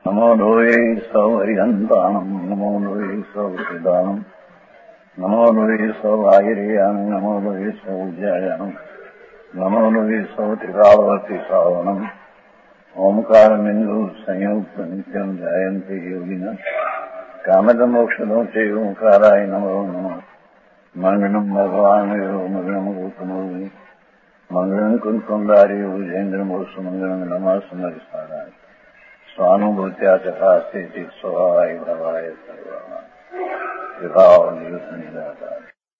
નમો લોહે સૌ હરિહંતાણમ નમો લોહે સૌ સિદ્ધાણમ નમો લોહે સૌ આયર્યામ નમો લોહે સૌ જયામ નમો લોહે સૌ ત્રિકાળવતી શ્રાવણમ ઓમકાર બિંદુ સંયુક્ત નિત્યમ જાયંતિ યોગિના કામદ મોક્ષદો છે ઓંકારાય નમો નમઃ મંગલમ ભગવાન મંગલમ ગૌતમોની મંગલમ કુંકુંદારી વિજેન્દ્રમોષ મંગલમ નમઃ સમરિસારાય સ્વાનુભૂત્યા ચકાસ્તે સ્વભાવાય ભવાય સર્વમાં વિભાવ નિયુક્ત નિરાકાર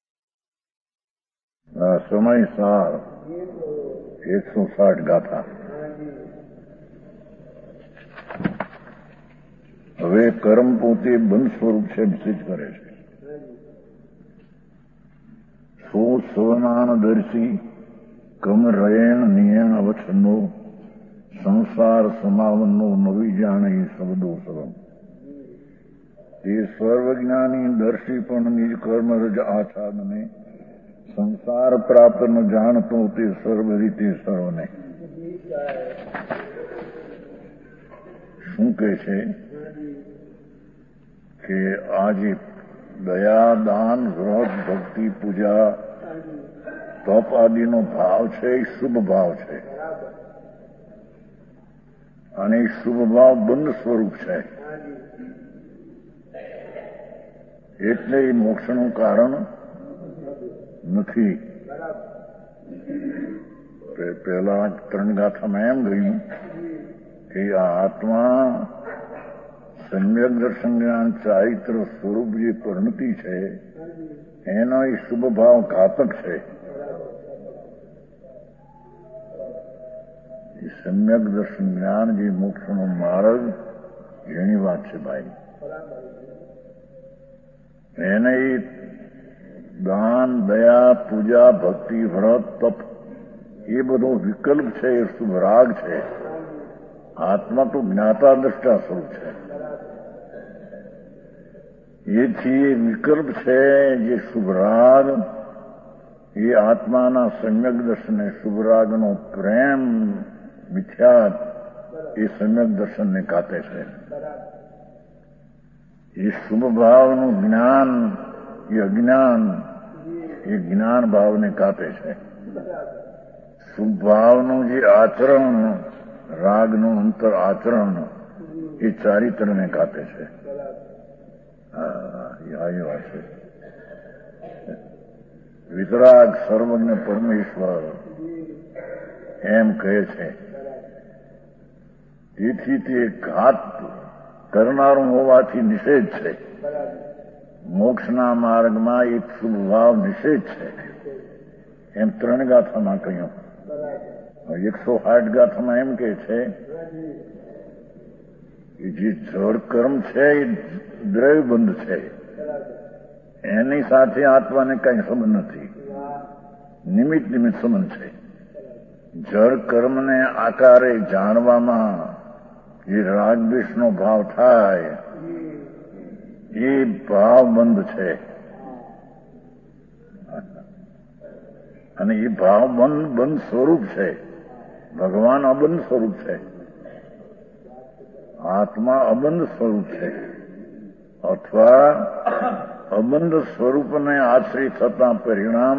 સમય સાર 160 ગાથા. હવે કર્મ પોતે બંધ સ્વરૂપ છે સિદ્ધ કરે છે. સો સ્વમાનદર્શી કમરયણ નિયણ અવચ્છન્નો સંસાર સમાવનનો નવી જાણે શબ્દો સવમ. તે સર્વજ્ઞાની દર્શી પણ નિજ કર્મ રજ આચ્છાદને સંસાર પ્રાપ્ત ન જાણતો તે સર્વ રીતે સર્વને. શું કહે છે કે આજે દયા દાન વ્રત ભક્તિ પૂજા તપ આદિનો ભાવ છે એ શુભ ભાવ છે અને એ શુભ ભાવ બંધ સ્વરૂપ છે. એટલે એ મોક્ષનું કારણ નથી. પહેલા 3 ગાથામાં એમ ગયું કે આ આત્મા સમ્યક દર્શન જ્ઞાન ચારિત્ર સ્વરૂપ જે પરિણતિ છે એનો એ શુભ ભાવ ઘાતક છે. એ સમ્યક દર્શન જ્ઞાન જે મોક્ષનો માર્ગ એની વાત છે ભાઈ. એને દાન દયા પૂજા ભક્તિ વ્રત તપ એ બધો વિકલ્પ છે, એ શુભ રાગ છે. આત્મા તો જ્ઞાતા દ્રષ્ટા સ્વરૂપ છે. એથી એ વિકલ્પ છે જે શુભ રાગ એ આત્માના સમ્યક દર્શને શુભ રાગનો પ્રેમ મિથ્યાત એ સમ્યક દર્શનને કાપે છે. એ શુભ ભાવનું જ્ઞાન એ અજ્ઞાન એ જ્ઞાન ભાવને કાપે છે. શુભ ભાવનું જે આચરણ રાગનું અંતર આચરણ એ ચારિત્રને કાપે છે. આવી વાત છે. વિતરાગ સર્વજ્ઞ પરમેશ્વર એમ કહે છે. તેથી તે ઘાત કરનારું હોવાથી નિષેધ છે. મોક્ષના માર્ગમાં એક શુભ ભાવ નિષેધ છે. એમ 3 ગાથામાં કહ્યું. 160 ગાથામાં એમ કહે છે કે જે જળ કર્મ છે એ દ્રવ્યબંધ છે. એની સાથે આત્માને કઈ સંબંધ નથી. નિમિત્ત સંબંધ છે. જળ કર્મને આકારે જાણવામાં જે રાગદ્વેષનો ભાવ થાય એ ભાવ બંધ છે. અને એ ભાવ બંધ સ્વરૂપ છે. ભગવાન અબંધ સ્વરૂપ છે. આત્મા અબંધ સ્વરૂપ છે. અથવા અબંધ સ્વરૂપને આશ્રિત થતા પરિણામ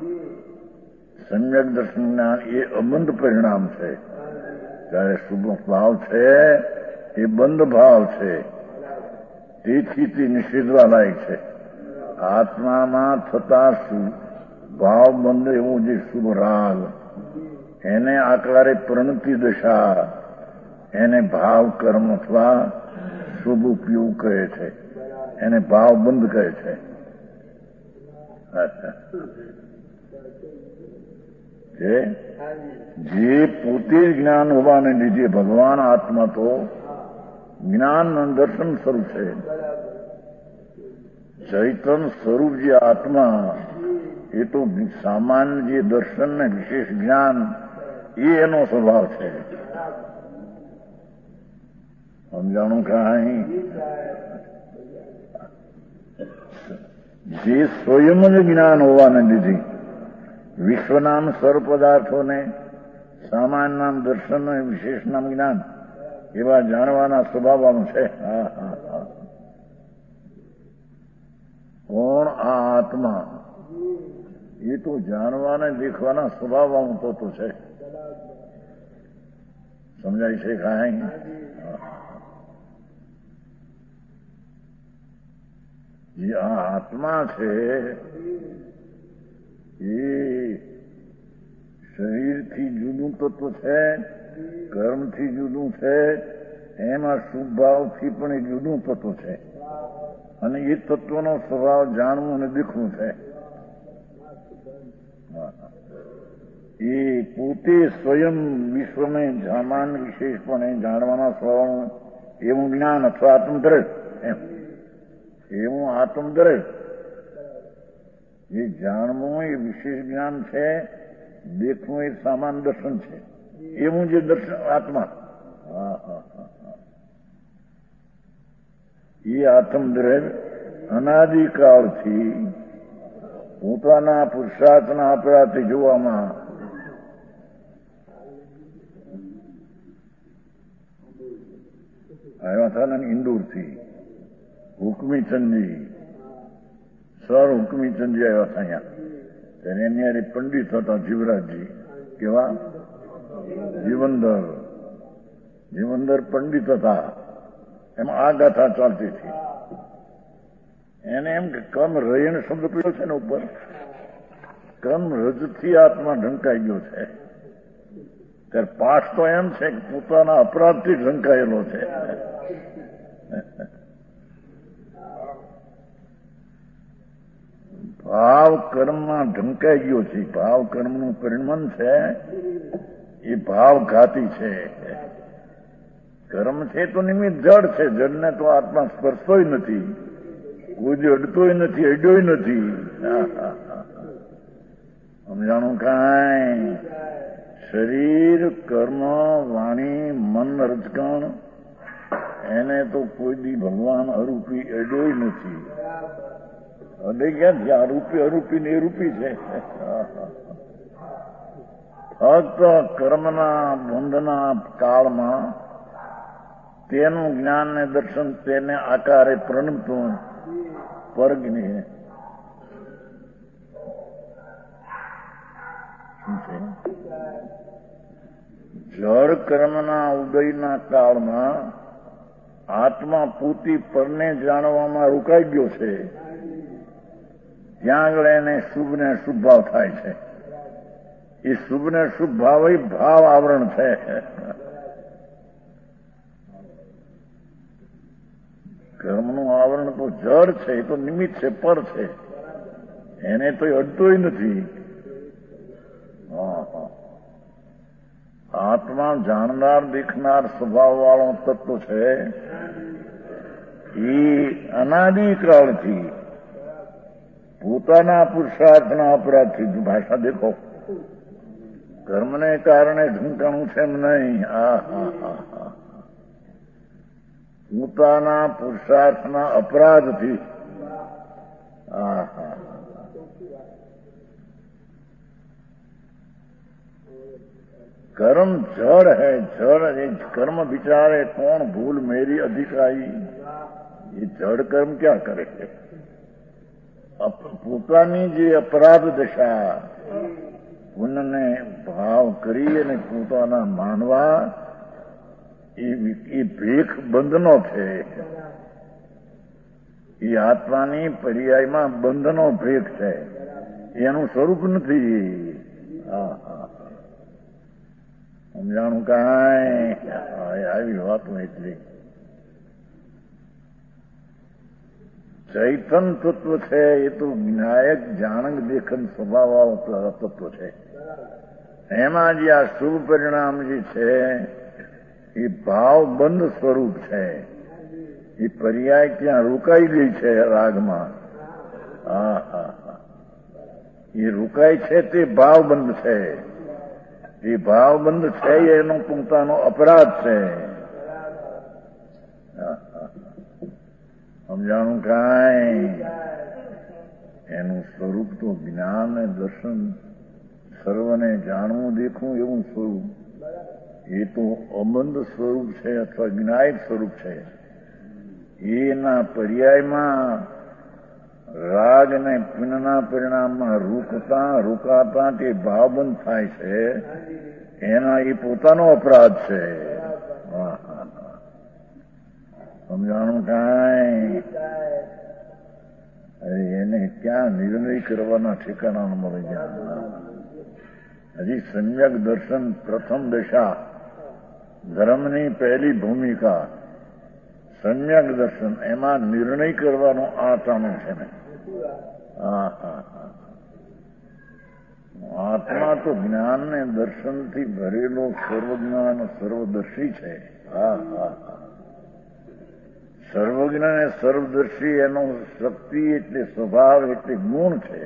સમ્યક દર્શન જ્ઞાન એ અબંધ પરિણામ છે. ત્યારે શુભ ભાવ છે એ બંધ ભાવ છે. તેથી તે નિષેધવા લાયક છે. આત્મામાં થતા ભાવ બંધ એવું જે શુભ રાગ એને આકારે પ્રણતિ દશા એને ભાવ કર્મ અથવા શુભ ઉપયોગ કહે છે. એને ભાવ બંધ કહે છે. જે પોતે જ જ્ઞાન હોવાને લીધે ભગવાન આત્મા તો જ્ઞાન દર્શન સ્વરૂપ છે. ચૈતન્ય સ્વરૂપ જે આત્મા એ તો સામાન્ય જે દર્શન ને વિશેષ જ્ઞાન એ એનો સ્વભાવ છે. સમજાણું કાંઈ? જે સ્વયં જ જ્ઞાન હોવાને લીધે વિશ્વનામ સર્વ પદાર્થોને સામાન્ય નામ દર્શન વિશેષ નામ જ્ઞાન એવા જાણવાના સ્વભાવમાં છે. હા હા હા. કોણ આ આત્મા? એ તો જાણવાને દેખવાના સ્વભાવમાં તો છે. સમજાય છે કાંઈ? જે આ આત્મા છે એ શરીરથી જુદું તત્વ છે, કર્મથી જુદું છે, એમાં શુભ ભાવથી પણ એ જુદું તત્વ છે. અને એ તત્વનો સ્વભાવ જાણવું અને દેખવું છે. એ પોતે સ્વયં વિશ્વને સામાન વિશેષપણે જાણવાના સ્વભાવ એવું જ્ઞાન અથવા આત્મદ્રજ એમ એવું આત્મદ્રજ એ જાણવું એ વિશેષ જ્ઞાન છે, દેખવું એ સામાન દર્શન છે. એવું જે દર્શન આત્મા એ આત્મદ્રજ અનાદિકાળથી પોતાના પુરુષાર્થના અપરાધથી જોવામાં આવ્યા હતા ને ઇન્દોરથી હુકમીચંદજી સર હુકમીચંદજી આવ્યા હતા અહીંયા. ત્યારે એની પંડિત હતા જીવરાજજી. કેવા? જીવંદર પંડિત હતા. એમાં આ ગાથા ચાલતી હતી. એને એમ કે કર્મ રયણ શબ્દ પીડ્યો છે ને ઉપર, કર્મ રજથી આત્મા ઢંકાઈ ગયો છે. ત્યારે પાઠ તો એમ છે કે પોતાના અપરાધથી ઢંકાયેલો છે. ભાવ કર્મમાં ઢંકાઈ ગયો છે. ભાવ કર્મનું પરિણમન છે એ ભાવઘાતી છે. કર્મ છે તો નિમિત્ત જડ છે. જડને તો આત્મા સ્પર્શતોય નથી, કોઈ અડતોય નથી, અડ્યોય નથી. સમજાણું કાંઈ? શરીર, કર્મ, વાણી, મન, રજકણ એને તો કોઈ દી ભગવાન અરૂપી અડ્યોય નથી. અડે ક્યાંથી? આ રૂપી અરૂપી ને એ રૂપી છે. ફક્ત કર્મના બંધના કાળમાં તેનું જ્ઞાન ને દર્શન તેને આકારે પ્રણમતું વર્ગને જળ કર્મના ઉદયના કાળમાં આત્મા પૂતી પરને જાણવામાં રોકાઈ ગયો છે. ત્યાં આગળ એને શુભ ને અશુભ ભાવ થાય છે. એ શુભ ને શુભ ભાવ એ ભાવ આવરણ છે. કર્મનું આવરણ તો જળ છે, એ તો નિમિત્ત છે, પર છે. એને તો અડતોય નથી. આત્મા જાણનાર દેખનાર સ્વભાવ વાળો તત્વ છે. એ અનાદિકાળથી પોતાના પુરુષાર્થના અપરાધથી, ભાષા દેખો, કર્મને કારણે ઢંકાણું છે એમ નહીં. પોતાના પુરુષાર્થના અપરાધથી कर्म जड़ है, जड़ कर्म विचारे कौन भूल मेरी अधिकाई. ये जड़ कर्म क्या करे? પોતાની જે અપરાધ દશા પુણ્યને ભાવ કરી અને પોતાના માનવા એ ભેખ બંધનો છે. એ આત્માની પર્યાયમાં બંધનો ભેખ છે. એનું સ્વરૂપ નથી. સમજાણું કાંઈ? આવી વાતો એટલી. ચૈતન તત્વ છે એ તો વિનાયક જાણક દેખન સ્વભાવ તત્વ છે. એમાં જે આ શુભ પરિણામ જે છે એ ભાવબંધ સ્વરૂપ છે. એ પર્યાય ત્યાં રોકાઈ ગઈ છે રાગમાં. એ રોકાય છે તે ભાવબંધ છે. એ ભાવબંધ છે એનો પોતાનો અપરાધ છે. સમજાણું કાંઈ? એનું સ્વરૂપ તો જ્ઞાન દર્શન સર્વને જાણવું દેખવું એવું સ્વરૂપ. એ તો અબંધ સ્વરૂપ છે અથવા જ્ઞાયક સ્વરૂપ છે. એના પર્યાયમાં રાગ અને પિનના પરિણામમાં રૂકાતા તે ભાવબંધ થાય છે. એના એ પોતાનો અપરાધ છે. સમજાણું કાંઈ? એને ક્યાં નિર્ણય કરવાના ઠેકાણા મળે ગયા? હજી સમ્યક દર્શન પ્રથમ દશા, ધર્મની પહેલી ભૂમિકા સમ્યક દર્શન, એમાં નિર્ણય કરવાનો આટાનું છે ને. આત્મા તો જ્ઞાન ને દર્શનથી ભરેલો સર્વજ્ઞાન સર્વદર્શી છે. સર્વજ્ઞ અને સર્વદર્શી એનો શક્તિ એટલે સ્વભાવ એટલે ગુણ છે.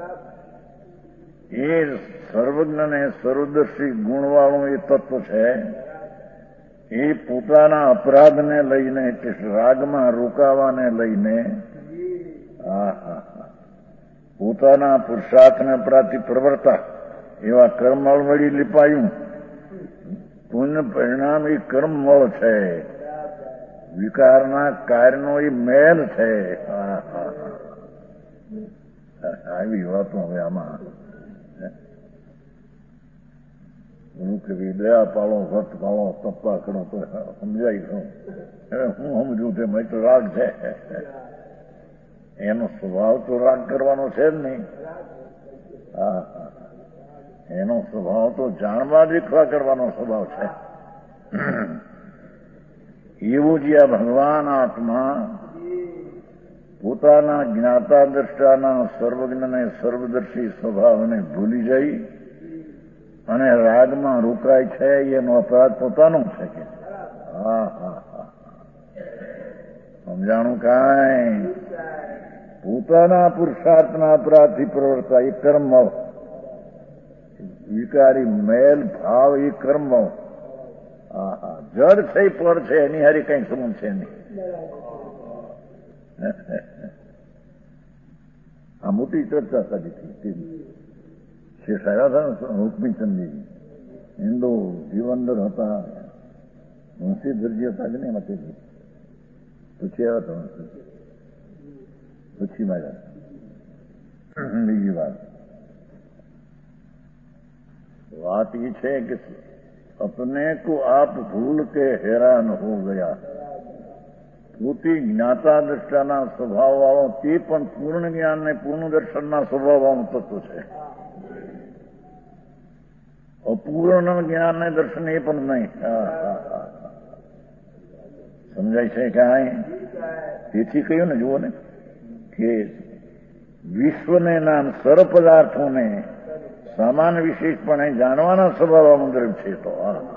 એ સર્વજ્ઞ અને સર્વદર્શી ગુણવાળું એ તત્વ છે. એ પોતાના અપરાધને લઈને એટલે રાગમાં રોકાવાને લઈને પોતાના પુરુષાર્થને અપરાધથી પ્રવર્તા એવા કર્મળ વળી લીપાયું. પુણ્ય પરિણામ એ કર્મમળ છે. વિકારના કાર્યનો એ મેલ છે. આવી વાતો હવે આમાં કે દયા પાળો, ભક્ત પાળો, તપા કરો તો સમજાય છું. હવે હું સમજું તે મેં તો રાગ છે. એનો સ્વભાવ તો રાગ કરવાનો છે જ નહીં. એનો સ્વભાવ તો જાણવા દેખવા કરવાનો સ્વભાવ છે. એવું જ આ ભગવાન આત્મા પોતાના જ્ઞાતા દ્રષ્ટાના સર્વજ્ઞ અને સર્વદર્શી સ્વભાવને ભૂલી જઈ અને રાગમાં રોકાય છે. એનો અપરાધ પોતાનો છે કે સમજાણું કાંઈ? પોતાના પુરુષાર્થના અપરાધથી પ્રવર્તા એ કર્મ, વિકારી મેલ ભાવ એ કર્મ જડ છે, પર છે, એની હારી કઈ સંબંધ છે નહીં. આ મોટી ચર્ચા સારી થઈ. શેષ આવ્યા હતા ને હુકમીચંદજી, હિન્દુ જીવનદર હતા, મુંશી દરજી હતા કે નહીં એમાં પછી આવ્યા હતા. પછી માર્યા. બીજી વાત એ છે કે अपने को आप भूल के हैरान हो गया. પોતે જ્ઞાતા દ્રષ્ટાના સ્વભાવ વાળો તે પણ પૂર્ણ જ્ઞાન ને પૂર્ણ દર્શનના સ્વભાવ વાળું તત્વ છે. અપૂર્ણ જ્ઞાન ને દર્શન એ પણ નહીં. સમજાય છે કાંઈ? તેથી કહ્યું ને, જુઓ ને કે વિશ્વને નામ સર્વ પદાર્થોને સમાન વિશેષપણે જાણવાના સ્વભાવનું દ્રવ્ય છે. તો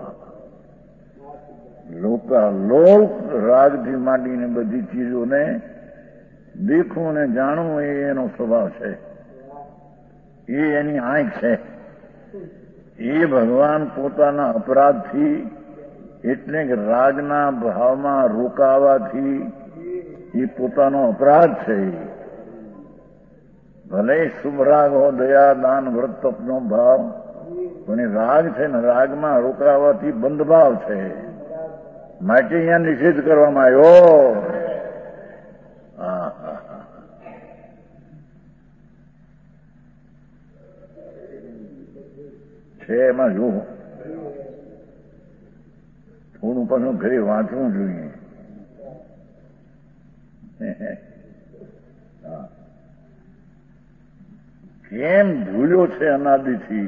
લોક રાગથી માંડીને બધી ચીજોને દેખવું ને જાણવું એ એનો સ્વભાવ છે. એ એની આંખ છે. એ ભગવાન પોતાના અપરાધથી એટલે કે રાગના ભાવમાં રોકાવાથી એ પોતાનો અપરાધ છે. ભલે શુભ રાગ હો, દયા, દાન, વ્રત, તપનો ભાવ, પણ એ રાગ છે ને, રાગમાં રોકાવાથી બંધ ભાવ છે. માટે અહીંયા નિષેધ કરવામાં આવ્યો. છે એમાં જુઓ, થોડું પાછું ઘરે વાંચવું જોઈએ. કેમ ભૂલ્યો છે અનાદિથી,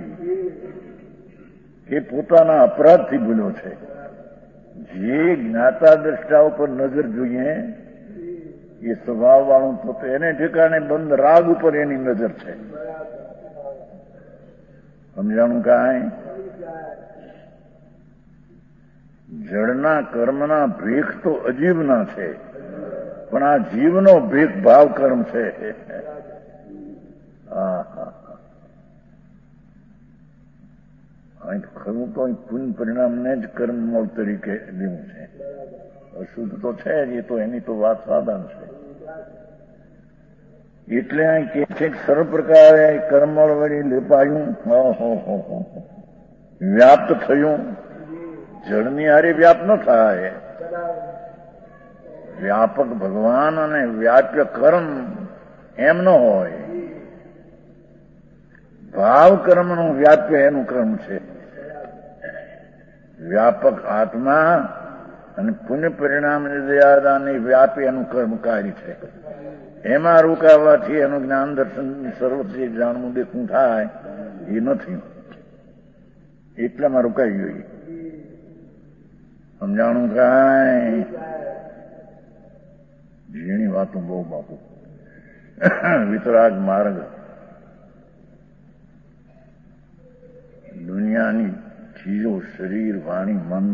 કે પોતાના અપરાધથી ભૂલ્યો છે. જે જ્ઞાતા દ્રષ્ટા ઉપર નજર જોઈએ એ સ્વભાવ વાળું તો એને ઠેકાણે બંધ રાગ ઉપર એની નજર છે. સમજાણું કાંઈ? જળના કર્મના ભેખ તો અજીવના છે, પણ આ જીવનો ભેખ ભાવ કર્મ છે. ખરું તો પુણ્ય પરિણામને જ કર્મમળ તરીકે લેવું છે. અશુદ્ધ તો છે જ, એ તો એની તો વાત સાધારણ છે. એટલે અહીં કે છે કે સર્વ પ્રકારે કર્મમળ વળી લેપાયું, વ્યાપ્ત થયું, જળની હારે વ્યાપ ન થાય. વ્યાપક ભગવાન અને વ્યાપ્ય કર્મ એમ ન હોય. ભાવ કર્મનું વ્યાપ્ય એનું કર્મ છે. વ્યાપક આત્મા અને પુણ્ય પરિણામ દયાદાની વ્યાપી એનું કર્મકારી છે. એમાં રોકાવાથી એનું જ્ઞાન દર્શન સર્વથી જાણવું દેખવું થાય એ નથી. એટલામાં રોકાઈ ગયું. સમજાણું કાંઈ ઝીણી વાતો બહુ બાપુ. વિતરાગ માર્ગ દુનિયાની ચીજો શરીર વાણી મન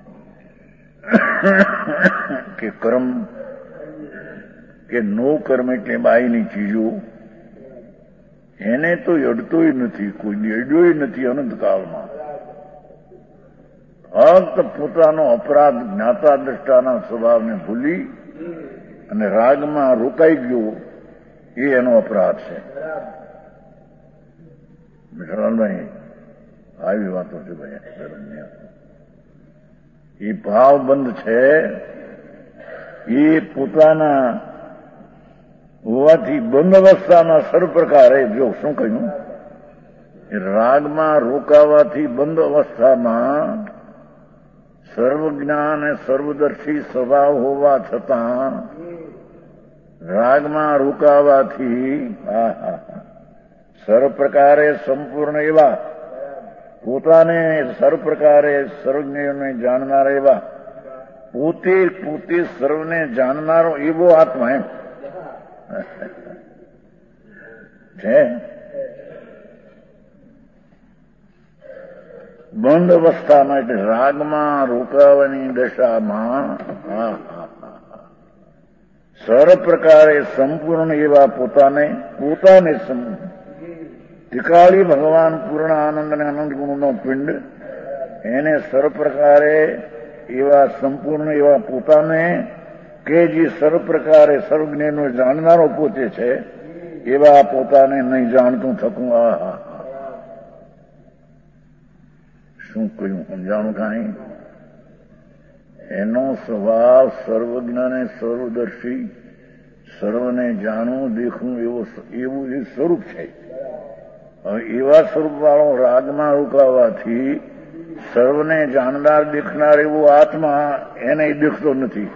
કે કર્મ કે નો કર્મ એટલે બાયની ચીજો એને તો અડતોય નથી, કોઈ અડ્યોય નથી અનંતકાળમાં. ફક્ત પોતાનો અપરાધ જ્ઞાતા દ્રષ્ટાના સ્વભાવને ભૂલી અને રાગમાં રોકાઈ ગયો એ એનો અપરાધ છે. મિત્રભાઈ આવી વાતો છે ભાઈ. એ ભાવ બંધ છે એ પોતાના હોવાથી બંધ અવસ્થામાં સર્વ પ્રકારે જો શું કહ્યું, રાગમાં રોકાવાથી બંધ અવસ્થામાં સર્વજ્ઞાન અને સર્વદર્શી સ્વભાવ હોવા છતાં રાગમાં રોકાવાથી સર્વ પ્રકારે સંપૂર્ણ એવા પોતાને સર્વ પ્રકારે સર્વજ્ઞને જાણનાર એવા પોતે સર્વને જાણનારો એવો આત્મા એમ છે. બંધ અવસ્થામાં એટલે રાગમાં રોકાવાની દશામાં સર્વ પ્રકારે સંપૂર્ણ એવા પોતાને ત્રિકાળી ભગવાન પૂર્ણ આનંદ અને અનંત ગુણનો પિંડ એને સર્વ પ્રકારે એવા સંપૂર્ણ એવા પોતાને કે જે સર્વ પ્રકારે સર્વજ્ઞનો જાણનારો પોતે છે એવા પોતાને નહીં જાણતું થકું. શું કહ્યું સમજાણું કાંઈ? એનો સ્વભાવ સર્વજ્ઞ અને સર્વદર્શી સર્વને જાણવું દેખવું એવું એ સ્વરૂપ છે. એવા સ્વરૂપ વાળો રાગમાં રોકાવાથી સર્વને જાણનાર દેખનાર એવો આત્મા એને દેખતો નથી.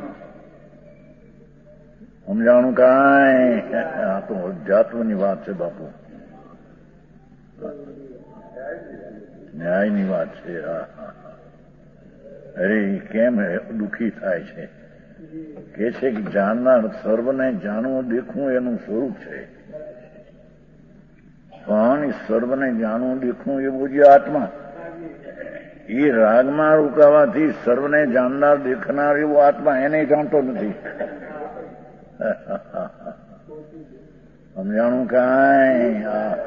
સમજાણું કાંઈ? આ તો અધ્યાત્મની વાત છે બાપુ, ન્યાયની વાત છે. અરે કેમ દુઃખી થાય છે કે છે કે જાણનાર સર્વને જાણવું દેખવું એનું સ્વરૂપ છે, પણ સર્વને જાણવું દેખવું એવું જે આત્મા એ રાગમાં રોકાવાથી સર્વને જાણનાર દેખનાર એવો આત્મા એને જાણતો નથી. સમજાણું કાંઈ?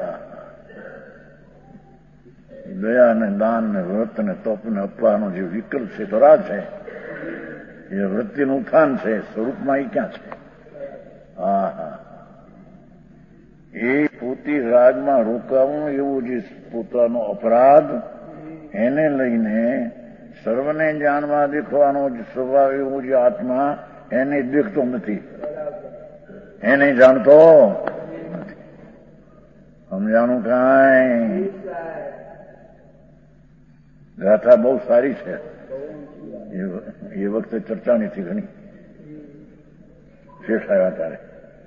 દયા ને દાન ને વ્રત ને તપ ને અપવાનો જે વિકલ્પ છે તો રાગ છે, એ વૃત્તિનું ઉત્થાન છે, સ્વરૂપમાં એ ક્યાં છે? એ પોતી રાગમાં રોકાવું એવું જે પોતાનો અપરાધ એને લઈને સર્વને જાણવા દેખવાનો જે સ્વભાવ એવો જે આત્મા એને દેખતો નથી, એને જાણતો નથી. સમજાણું કાંઈ? ગાથા બહુ સારી છે, એ વખતે ચર્ચા નથી ઘણી. શેઠ આવ્યા ત્યારે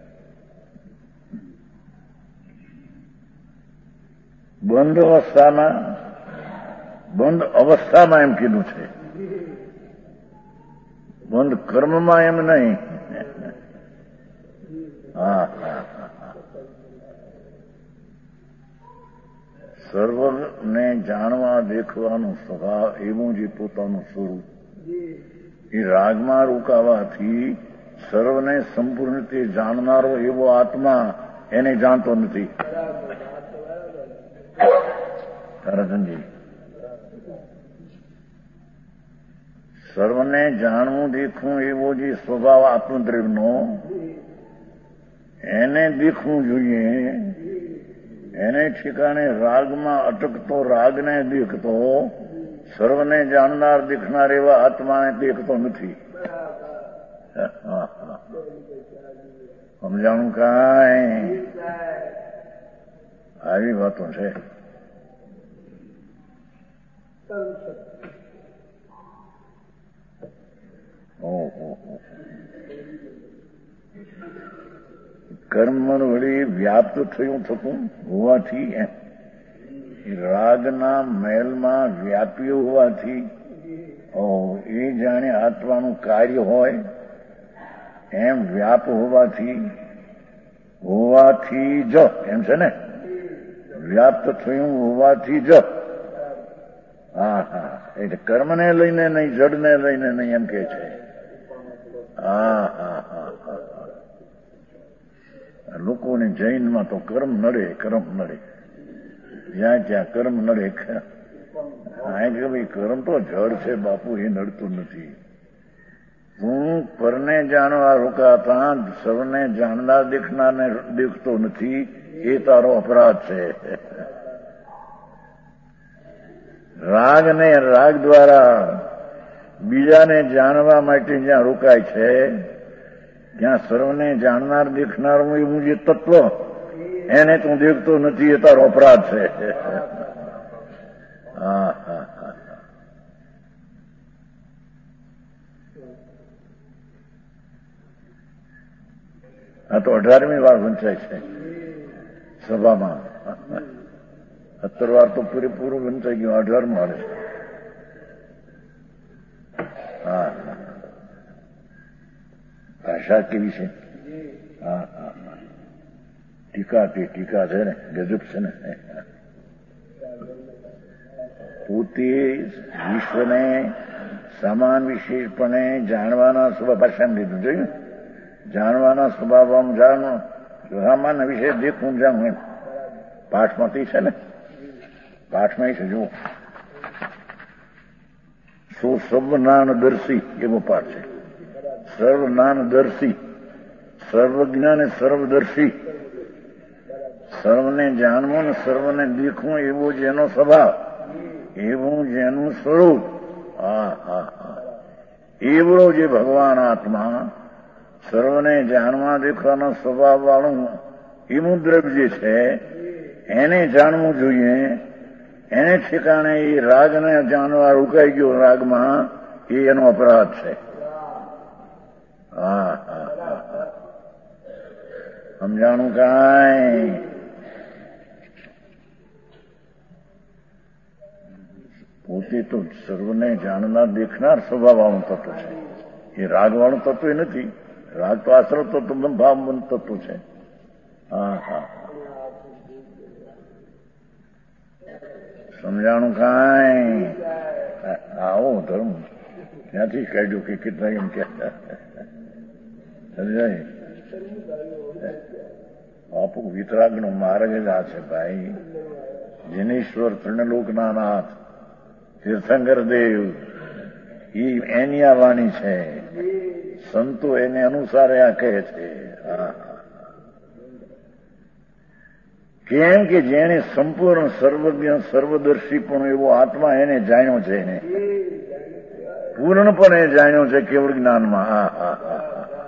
બંધ અવસ્થામાં એમ કીધું છે, બંધ કર્મમાં એમ નહીં. સર્વને જાણવા દેખવાનું સ્વભાવ એવું જે પોતાનું સ્વરૂપ એ રાગમાં રોકાવાથી સર્વને સંપૂર્ણ રીતે જાણનારો એવો આત્મા એને જાણતો નથી. રતનજી, સર્વને જાણવું દેખવું એવો જે સ્વભાવ આત્મદ્રવ્યનો એને દેખવું જોઈએ. એને ઠેકાણે રાગમાં અટકતો રાગને દેખતો સર્વને જાણનાર દેખનાર એવા આત્માને દેખતો નથી. સમજાણું કાંઈ? આવી વાતો છે. કર્મ વળી વ્યાપ્ત થયું થતું હોવાથી, રાગના મહેલમાં વ્યાપી હોવાથી એ જાણે આત્માનું કાર્ય હોય એમ વ્યાપ હોવાથી જ એમ છે ને, વ્યાપ્ત થયું હોવાથી જ. હા હા, એટલે કર્મને લઈને નહીં, જડને લઈને નહીં એમ કે છે. હા હા હા હા. લોકોને જૈનમાં તો કર્મ નડે, જ્યાં ત્યાં કર્મ નડે. હા કે ભાઈ કર્મ તો જડ છે બાપુ, એ નડતું નથી. હું પરને જાણવા રોકાતા સર્વને જાણનાર દેખનારને દેખતો નથી, એ તારો અપરાધ છે. રાગ ને રાગ દ્વારા બીજાને જાણવા માટે જ્યાં રોકાય છે, ત્યાં સર્વને જાણનાર દેખનાર એવું જે તત્વ એને તું દેખતો નથી, એ તારો અપરાધ છે. હા હા હા. આ તો 18મી વાર વંચાય છે સભામાં. 17 વાર તો પૂરેપૂરું વંચાઈ ગયું, 18 વાર છે. હા, ભાષા કેવી છે? હા હા હા. ટીકા છે ને, ગજબ છે ને. પોતે વિશ્વને સમાન વિશેષપણે જાણવાના સ્વભાવ, ભાષામાં લીધું જોયું, જાણવાના સ્વભાવમાં જાણો, સામાન્ય વિશે દેખું જાણું એમ. પાઠમાંથી છે ને, પાઠમાં છે જુઓ, સર્વજ્ઞાનદર્શી એવો પાઠ છે. સર્વજ્ઞાનદર્શી, સર્વજ્ઞ ને સર્વદર્શી, સર્વને જાણવું ને સર્વને દેખવું એવો જેનો સ્વભાવ, એવું જેનું સ્વરૂપ. હા હા હા. એવડો જે ભગવાન આત્મા સર્વને જાણવા દેખવાનો સ્વભાવ વાળું એવું દ્રવ્ય છે, એને જાણવું જોઈએ. એને ઠેકાણે એ રાગને જાણવા રોકાઈ ગયો રાગમાં, એ એનો અપરાધ છે. હા હા હા. સમજાણું કાંઈ? પોતે તો સર્વને જાણનાર દેખનાર સ્વભાવવાળું તત્વ છે, એ રાગવાળું તત્વ નથી. રાગ તો આશ્રવ તત્વ, ભાવબંધ તત્વ છે. હા હા. સમજાણું કાંઈ? આવો ધર્મ ત્યાંથી કાઢ્યું કે કેટલા એમ ક્યાં સમજાય. બાપુ વિતરાગનો માર્ગ જ આ છે ભાઈ. જિનેશ્વર ત્રિણલોકના નાથ તીર્થંકર દેવ, એની આ વાણી છે. સંતો એને અનુસારે આ કહે છે. કેમ કે જેને સંપૂર્ણ સર્વજ્ઞ સર્વદર્શી પણ એવો આત્મા એને જાણ્યો છે, એને પૂર્ણપણે જાણ્યો છે કેવળ જ્ઞાનમાં. હા હા હા.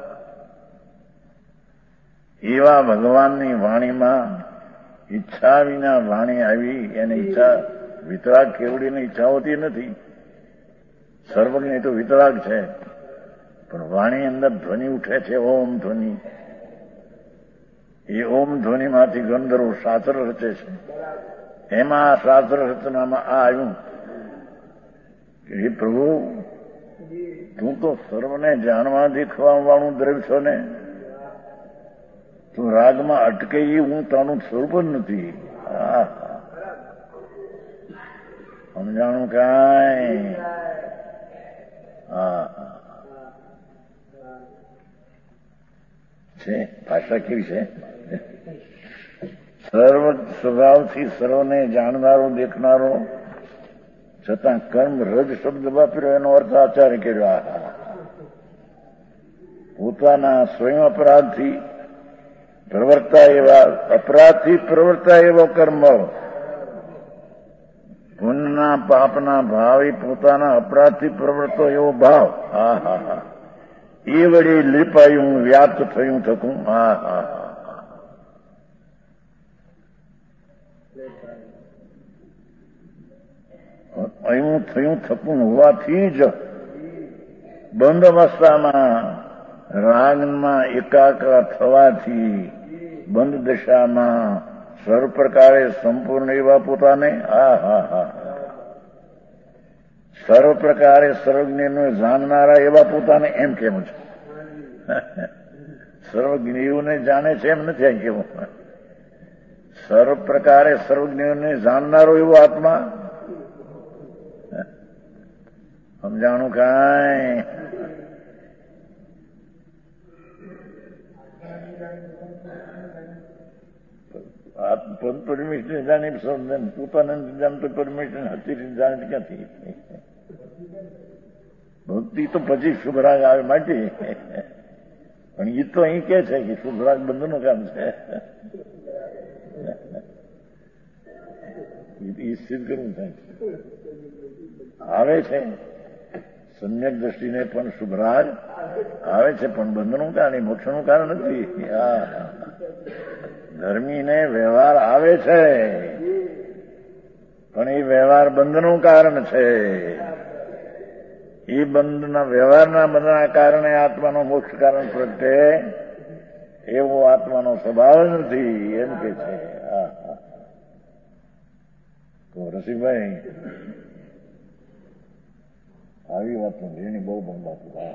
એવા ભગવાનની વાણીમાં ઈચ્છા વિના વાણી આવી, એને ઈચ્છા વિતરાગ કેવડીની ઈચ્છા હોતી નથી. સર્વજ્ઞ તો વિતરાગ છે, પણ વાણી અંદર ધ્વનિ ઉઠે છે, ઓમ ધ્વનિ. એ ઓમ ધ્વનિમાંથી ગંધર્વ શાસ્ત્ર રચે છે. એમાં શાસ્ત્ર રચનામાં આ આવ્યું કે હે પ્રભુ, તું તો સર્વને જાણવા દેખવા વાળું દ્રવ્ય છો ને, તું રાગમાં અટકે એ હું તારું સ્વરૂપ જ નથી. હા, સમજાણું કાંઈ? હા છે. ભાષા કેવી છે? સર્વ સ્વભાવથી સર્વને જાણનારો દેખનારો, છતાં કર્મ રજ શબ્દ વાપર્યો, એનો અર્થ આચાર્ય કર્યો. પોતાના સ્વયં અપરાધથી પ્રવર્તા એવા, અપરાધથી પ્રવર્તા એવો કર્મ પુણ્યના પાપના ભાવ એ પોતાના અપરાધથી પ્રવર્તો એવો ભાવ. હા હા હા. એ વળી લીપાયું વ્યાપ્ત થયું થકું. હા હા હા. અહીં થયું થકું હોવાથી જ બંધ અવસ્થામાં રાગમાં એકાગ્ર થવાથી બંધ દશામાં સર્વ પ્રકારે સંપૂર્ણ એવા પોતાને હા હા હા સર્વ પ્રકારે સર્વજ્ઞને જાણનારા એવા પોતાને એમ કેવું છે. સર્વજ્ઞને જાણે છે એમ નથી કેવું. સર્વ પ્રકારે સર્વજ્ઞને જાણનારો એવો આત્મા સમજાણું કાંઈ. પરમિશન જાણી પોતાને જાણતો પરમિશન હતી જાણે ક્યાંથી. ભક્તિ તો પછી શુભરાગ આવે માટે, પણ એ તો અહીં કે છે કે શુભરાગ બંધનું કામ છે. એ સિદ્ધ કરવું થાય આવે છે. સમ્યક દ્રષ્ટિને પણ શુભરાગ આવે છે, પણ બંધનું કારણ મોક્ષનું કારણ નથી. ધર્મીને વ્યવહાર આવે છે, પણ એ વ્યવહાર બંધનું કારણ છે. એ બંધના વ્યવહારના બંધના કારણે આત્માનો મોક્ષ કારણ પ્રત્યે એવો આત્માનો સ્વભાવ નથી એમ કે છે. તો રસિકભાઈ આવી વાત નથી, એની બહુ બંધ વાત.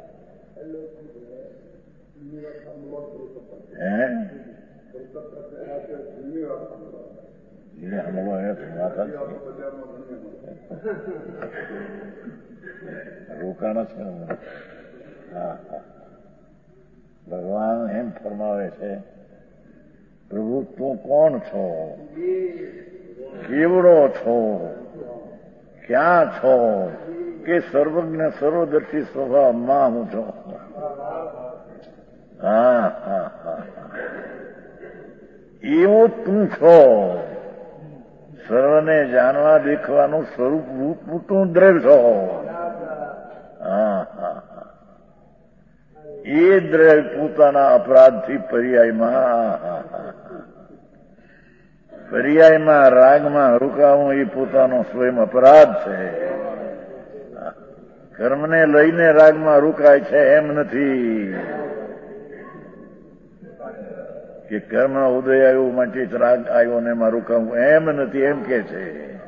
રોકાણ છે. હા હા. ભગવાન એમ ફરમાવે છે, પ્રભુ તું કોણ છો, કેવડો છો, ક્યાં છો, કે સર્વજ્ઞ સર્વદર્શી સ્વભાવમાં હું છું. હા હા હા. એવો તું છો, સર્વને જાણવા દેખવાનું સ્વરૂપ રૂપ તું દ્રવ્ય છો. હા હા હા. એ દ્રવ્ય પોતાના અપરાધથી પર્યાયમાં રાગમાં રોકાવું એ પોતાનો સ્વયં અપરાધ છે. કર્મને લઈને રાગમાં રોકાય છે એમ નથી કે કર્મ ઉદય આવ્યો માટે જ રાગ આવ્યો ને એમાં રોકાવું એમ નથી, એમ કે છે.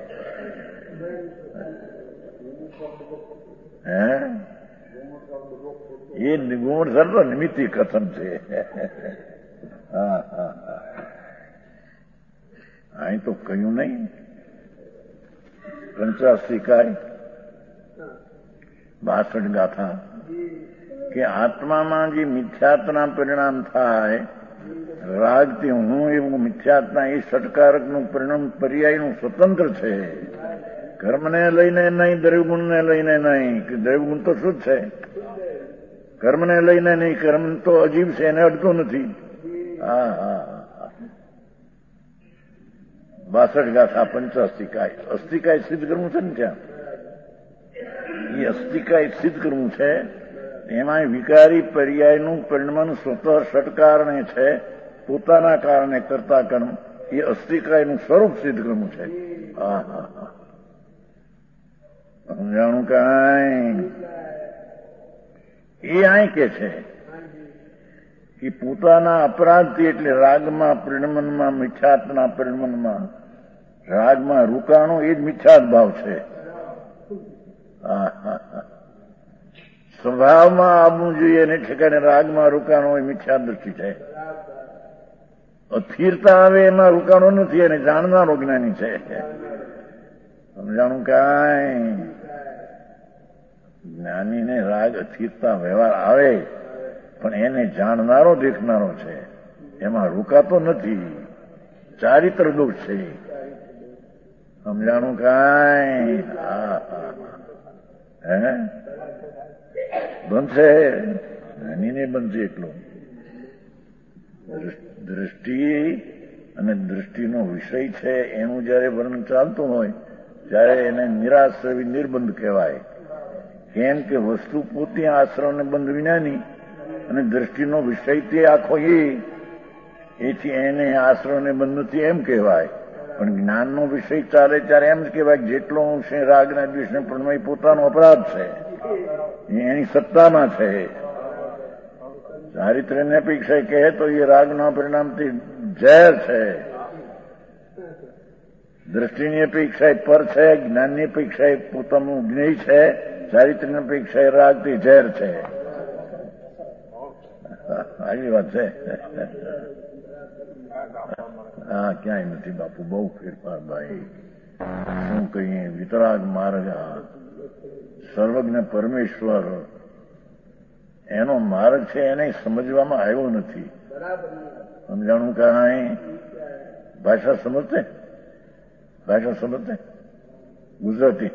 એ ગુણ સર્વ નિમિત્તિ કથન છે. હા હા હા. અહીં તો કહ્યું નહીં 85 કાય 62 ગાથા કે આત્મામાં જે મિથ્યાત્વના પરિણામ થાય રાગથી હું એવું મિથ્યાત્મા એ ષટકારકનું પરિણામ પર્યાયનું સ્વતંત્ર છે. કર્મને લઈને નહીં, દ્રવ્યગુણને લઈને નહીં. દ્રવ્યગુણ તો શું છે? કર્મને લઈને નહીં, કર્મ તો અજીબ છે, એને અડતું નથી. હા હા. 62 ગાથા 85 કાય. અસ્થિકાય સિદ્ધ કરવું છે ને ત્યાં, એ અસ્થિકાય સિદ્ધ કરવું છે. એમાં વિકારી પર્યાયનું પરિણામ સ્વતઃ ષટકારણે છે, પોતાના કારણે કરતા કર્મ. એ અસ્થિકાયનું સ્વરૂપ સિદ્ધ કરવું છે. હા હા હા. સમજાણું કાંઈ? એ અહીં કે છે કે પોતાના અપરાધથી એટલે રાગમાં પરિણમનમાં મિથ્યાત્વના પરિણમનમાં રાગમાં રોકાણો એ જ મિથ્યાત ભાવ છે. સ્વભાવમાં આવવું જોઈએ ને ઠેકાણે રાગમાં રોકાણો એ મિથ્યા દ્રષ્ટિ છે. અસ્થિરતા આવે એમાં રોકાણો નથી, અને જાણનારો જ્ઞાની છે. સમજાણું કાંઈ? જ્ઞાનીને રાગ અસ્થિરતા વ્યવહાર આવે, પણ એને જાણનારો દેખનારો છે, એમાં રોકાતો નથી. ચારિત્ર દોષ છે. સમજાણું કાંઈ? હે બનશે, જ્ઞાનીને બનશે એટલું. દ્રષ્ટિ અને દ્રષ્ટિનો વિષય છે એનું જયારે વર્ણન ચાલતું હોય ત્યારે એને નિરાશ્રવી નિર્બંધ કહેવાય. કેમ કે વસ્તુ પોતે આશ્રવને બંધ વિનાની અને દ્રષ્ટિનો વિષય તે આખો એથી એને આશ્રવને બંધ નથી એમ કહેવાય. પણ જ્ઞાનનો વિષય ચાલે ત્યારે એમ જ કહેવાય જેટલો અંશે રાગના દ્વેષને પ્રણમય પોતાનો અપરાધ છે, એની સત્તામાં છે. ચારિત્ર્યની અપેક્ષા કહે તો એ રાગના પરિણામથી ઝેર છે. દ્રષ્ટિની અપેક્ષા પર છે, જ્ઞાનની અપેક્ષા પોતાનું જ્ઞેય છે, ચારિત્ર્યની અપેક્ષા રાગથી ઝેર છે. આવી વાત છે. હા, ક્યાંય નથી બાપુ, બહુ ફેરફાર ભાઈ. શું કહીએ, વિતરાગ માર્ગ સર્વજ્ઞ પરમેશ્વર એનો માર્ગ છે, એને સમજવામાં આવ્યો નથી. સમજાણું કાંઈ? ભાષા સમજતે? ભાષા સમજતે? ગુજરાતી?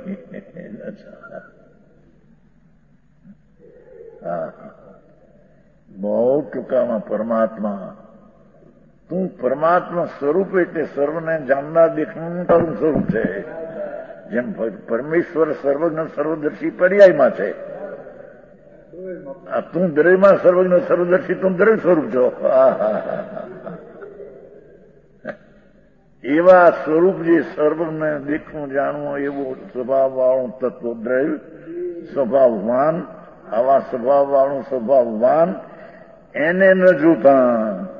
હા, બહુ ટૂંકામાં પરમાત્મા, તું પરમાત્મા સ્વરૂપ એટલે સર્વને જાણનાર દેખનું તારું સ્વરૂપ છે. જેમ પરમેશ્વર સર્વજ્ઞ સર્વદર્શી પર્યાયમાં છે, તું દરેકમાં સર્વજ્ઞ સર્વદર્શી, તું દરેક સ્વરૂપ છો. એવા સ્વરૂપ જે સર્વને દેખવું જાણવું એવો સ્વભાવ વાળું તત્વદ્રવ સ્વભાવવાન, આવા સ્વભાવ વાળું સ્વભાવવાન એને ન જોતા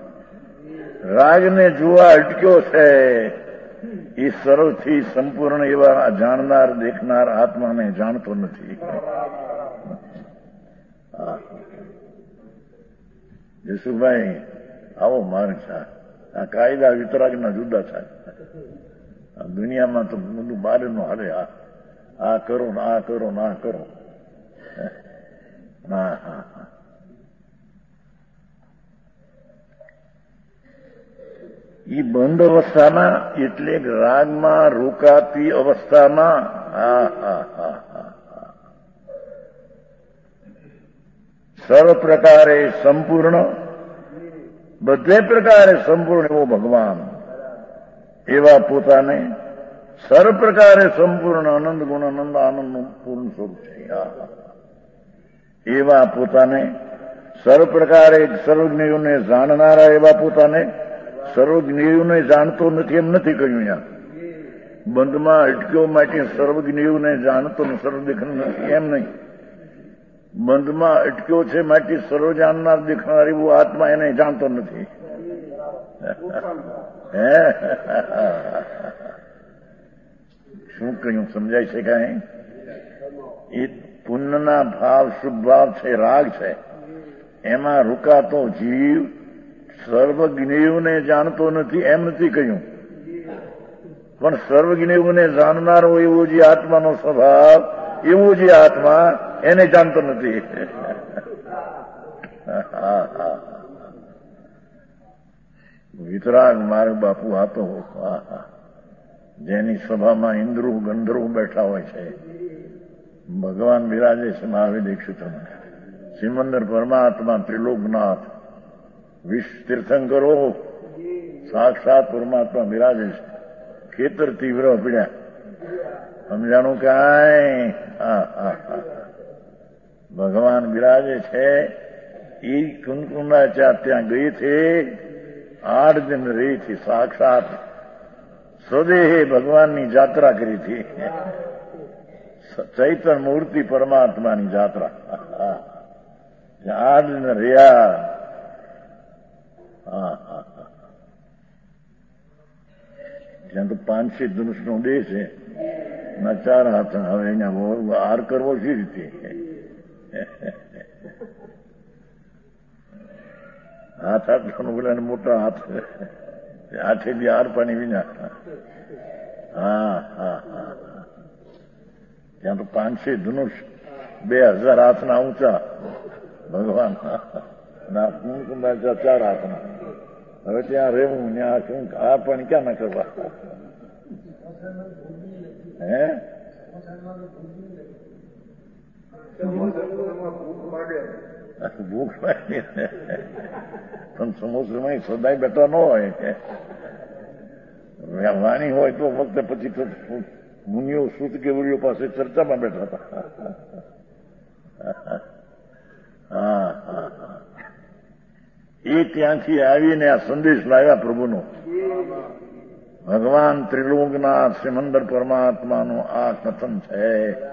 રાગને જોવા અટક્યો છે. એ સર્વથી સંપૂર્ણ એવા જાણનાર દેખનાર આત્માને જાણતો નથી. જસુભાઈ, આવો માર્ગ છે. આ કાયદા વિતરાગના જુદા થાય. આ દુનિયામાં તો બધું બારનું હાલે. આ કરો ને આ કરો ને આ કરો. હા હા હા, એ બંધ અવસ્થામાં એટલે રાગમાં રોકાતી અવસ્થામાં સર્વ પ્રકારે સંપૂર્ણ, બધે પ્રકારે સંપૂર્ણ એવો ભગવાન, એવા પોતાને સર્વ પ્રકારે સંપૂર્ણ આનંદ ગુણ આનંદ આનંદનું પૂર્ણ સ્વરૂપ છે. એવા પોતાને સર્વ પ્રકારે સર્વજ્ઞોને જાણનારા એવા પોતાને સર્વજ્ઞેયોને જાણતો નથી એમ નથી કહ્યું. અહીંયા બંધમાં અટક્યો માટે સર્વજ્ઞેયોને જાણતો સર્વદેખન નથી એમ નહીં. બંધમાં અટક્યો છે માટે સર્વ જાણનાર દેખનાર એવું આત્મા એને જાણતો નથી. શું કહ્યું, સમજાય છે કાંઈ? એ પુણ્યના ભાવ શુભ ભાવ છે, રાગ છે, એમાં રોકાતો જીવ સર્વજ્ઞેયોને જાણતો નથી એમ નથી કહ્યું. પણ સર્વજ્ઞેયોને જાણનારો એવો જે આત્માનો સ્વભાવ, એવો જે આત્મા એને જાણતો નથી. વિતરાગ માર્ગ બાપુ આતો જેની સભામાં ઇન્દ્રો ગંધર્વ બેઠા હોય છે, ભગવાન બિરાજે છે મહાવીર દીક્ષિતમાં, સિમંદર પરમાત્મા ત્રિલોકનાથ વિશ્વ તીર્થંકરો સાક્ષાત પરમાત્મા બિરાજે છે. ખેતર તીવ્ર પીડ્યા, સમજાણું કાંઈ? ભગવાન બિરાજે છે. એ કુંકુંડાચાર્ય ત્યાં ગઈ છે, 8 દિન રહી હતી. સાક્ષાત સ્વદેહે ભગવાનની જાત્રા કરી હતી. ચૈતન્ય મૂર્તિ પરમાત્માની જાત્રા 8 દિન રહ્યા. ત્યાં તો 500 ધનુષનો દેહ છે, ના 4 હાથ. હવે અહીંયા હાર કરવો સી રીતે? હાથ હાથવાનું બોલે મોટા હાથ, હાથેથી હાર પાણી વિના. ત્યાં તો 500 ધનુષ, 2000 હાથના ઊંચા ભગવાન ના કુંકુંડાચા 4 હાથના. હવે ત્યાં રહેવું, ત્યાં શું હાર પાણી ક્યાં ના કરવા? ભૂખ લાગી પણ સમોસામાં સદાય બેઠા ન હોય. વાણી હોય તો ફક્ત પછી તો મુનિઓ સૂત કેવડીઓ પાસે ચર્ચામાં બેઠા હતા. હા હા હા. એ ત્યાંથી આવીને આ સંદેશ લાવ્યા પ્રભુનો. ભગવાન ત્રિલોકનાથ સિમંદર પરમાત્માનું આ કથન છે.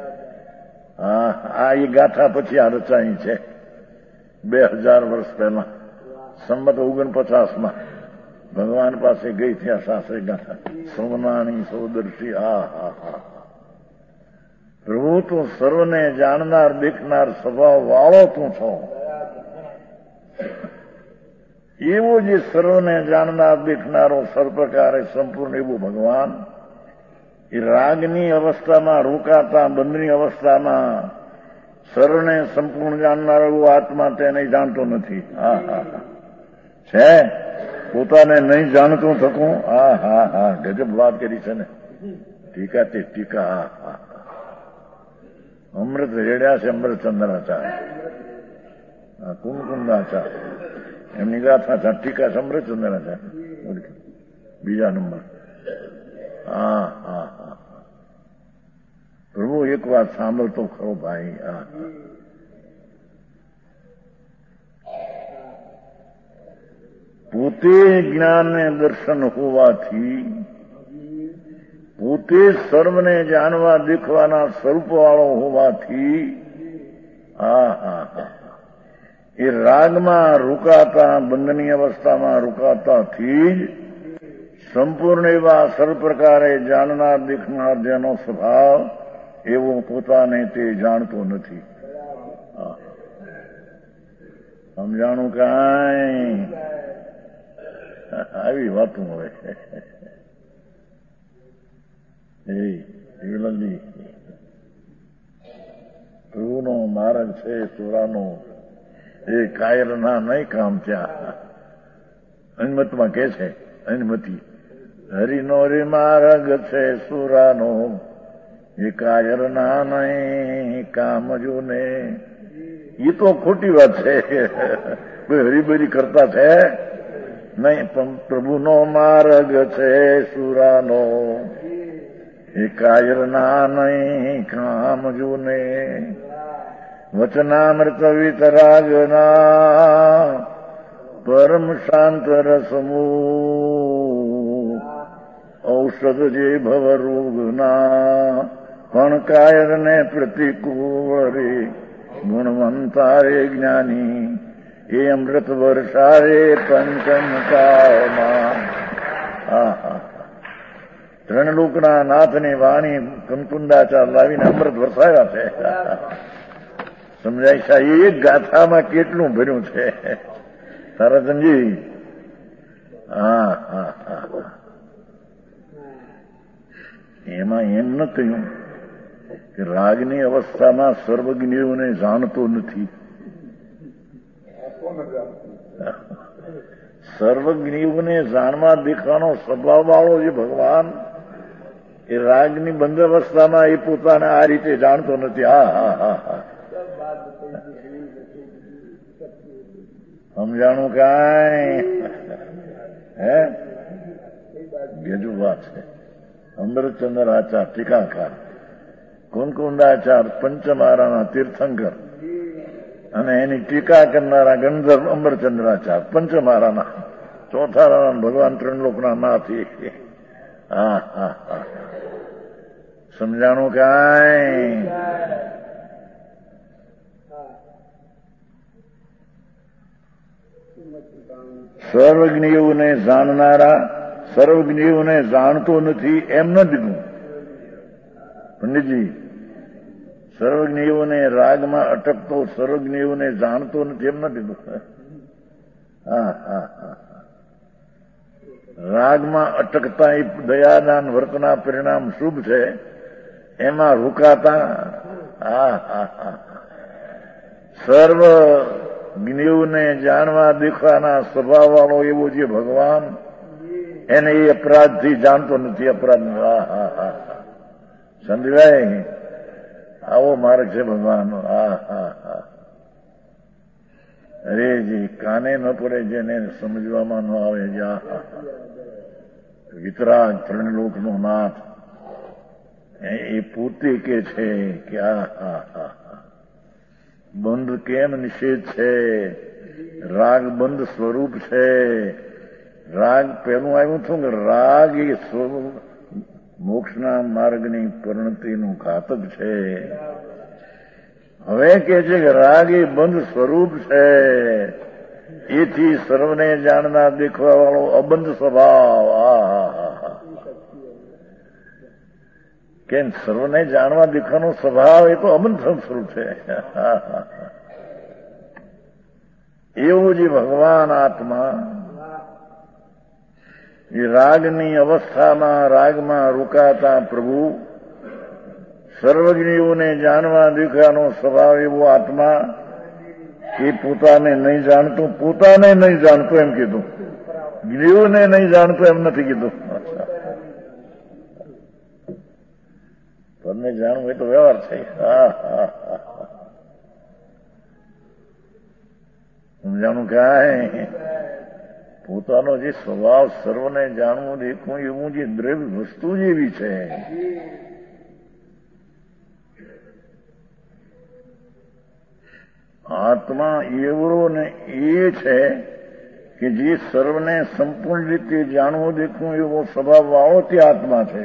આ એ ગાથા પછી આ રચાઈ છે 2000 વર્ષ પહેલા, સંમત 49માં ભગવાન પાસે ગઈ ત્યાં સાસરે ગાથા સૌનાની સૌદર્શી. હા હા હા. પ્રભુ તું સર્વને જાણનાર દેખનાર સ્વભાવ વાળો તું છો. એવો જે સર્વને જાણનાર દેખનારો સર્વપ્રકારે સંપૂર્ણ એવું ભગવાન એ રાગની અવસ્થામાં રોકાતા બંધની અવસ્થામાં સર્વને સંપૂર્ણ જાણનારો એવો આત્મા તેને જાણતો નથી. હા હા હા. છે પોતાને નહીં જાણતું થતું. હા હા હા. ગજબ વાત કરી છે ને. ટીકા તે ટીકા. હા હા. અમૃત રેડ્યા છે અમૃતચંદ્રાચાર્ય, કુમકુંદાચાર્ય, એમની ગાથા છે ટીકા છે અમૃતચંદ્રાચાર્ય, બીજા નંબર. હા હા હા. પ્રભુ એક વાત સાંભળતો ખરો ભાઈ. હા. પોતે જ્ઞાનને દર્શન હોવાથી, પોતે સર્વને જાણવા દેખવાના સ્વરૂપવાળો હોવાથી, હા હા હા, એ રાગમાં રોકાતા બંધની અવસ્થામાં રોકાતાથી જ સંપૂર્ણ એવા સર્વ પ્રકારે જાણનાર દેખનાર જેનો સ્વભાવ એવો પોતાને તે જાણતો નથી. સમજાણું કાંઈ? આવી વાતું હવે વિમલજી. પ્રભુનો માર્ગ છે ચોરાનો, એ કાયરના નહીં કામ ત્યાં. અનમતમાં કે છે અનમતી હરિનો રે માર્ગ છે સુરાનો, એ કાયરના નહીં કામ જો ને. એ તો ખોટી વાત છે. કોઈ હરિભરી કરતા છે નહીં. પણ પ્રભુનો માર્ગ છે સુરાનો, એ કાયરના નહીં કામ જો ને. વચનામૃત વિતરાગના પરમ શાંત રસમું, ઔષધ જે ભવરોગના પણ કાયરને પ્રતિકૂળ રે. ગુણવંતારે જ્ઞાની એ અમૃત વર્ષારે પંચમકાળમાં. હા હા. ત્રણ લોકના નાથની વાણી કંકુંદાચાર લાવીને અમૃત વરસાવ્યા છે. સમજાય છે? એક ગાથામાં કેટલું ભર્યું છે તારાચંદજી. હા હા હા. એમાં એમ ન કહ્યું કે રાગની અવસ્થામાં સર્વજ્ઞોને જાણતો નથી. સર્વજ્ઞોને જાણવા દેખવાનો સ્વભાવ વાળો જે ભગવાન એ રાગની બંધ અવસ્થામાં એ પોતાને આ રીતે જાણતો નથી. હા હા હા હા. સમજાણું કાંઈ? હે ગજુ વાત છે. અમૃતચંદ્ર આચાર ટીકાકાર, કુંકુંદાચાર પંચમારાના તીર્થંકર અને એની ટીકા કરનારા ગંધર્વ અમરચંદ્રાચાર પંચમારાના ચોથા ભગવાન ત્રણલોકના નાથી. હા હા હા. સમજાણું કાંઈ? સર્વજ્ઞોને જાણનારા સર્વજ્ઞોને જાણતો નથી એમ ન દીધું પંડિતજી. સર્વજ્ઞોને રાગમાં અટકતો સર્વજ્ઞોને જાણતો નથી એમ ન દીધું. હા હા હા. રાગમાં અટકતા એ દયાદાન વર્તના પરિણામ શુભ છે, એમાં રોકાતા. હા હા હા. સર્વ જ્ઞોને જાણવા દેખવાના સ્વભાવ વાળો એવો જે ભગવાન એને એ અપરાધથી જાણતો નથી. અપરાધ. હા હા હા. સમજાય? આવો માર્ગ છે ભગવાનનો. હા હા હા. અરેજી કાને ન પડે જેને સમજવામાં ન આવે. વિતરાગ ત્રણલોકનો નાથ એ પોતે કે છે કે બંધ કેમ નિષેધ છે? રાગ બંધ સ્વરૂપ છે. રાગ પેલું આવ્યું હતું કે રાગ એ મોક્ષના માર્ગની પરિણતિનું ઘાતક છે. હવે કે છે કે રાગ એ બંધ સ્વરૂપ છે. એથી સર્વને જાણનાર દેખવા વાળો અબંધ સ્વભાવ. કેમ સર્વને જાણવા દેખવાનો સ્વભાવ એ તો અબંધ સ્વરૂપ છે. એવું જે ભગવાન આત્મા એ રાગની અવસ્થામાં રાગમાં રોકાતા પ્રભુ સર્વજ્ઞોને જાણવા દેખવાનો સ્વભાવ એવો આત્મા એ પોતાને નહીં જાણતું, પોતાને નહીં જાણતું એમ કીધું, જ્ઞેયોને નહીં જાણતું એમ નથી કીધું. તમને જાણવું એ તો વ્યવહાર છે. સમજાણું કાંઈ પોતાનો જે સ્વભાવ સર્વને જાણવું દેખવું એવું જે દ્રવ્ય વસ્તુ જેવી છે આત્મા એવો ને એ છે કે જે સર્વને સંપૂર્ણ રીતે જાણવું દેખવું એવો સ્વભાવ વાળો તે આત્મા છે.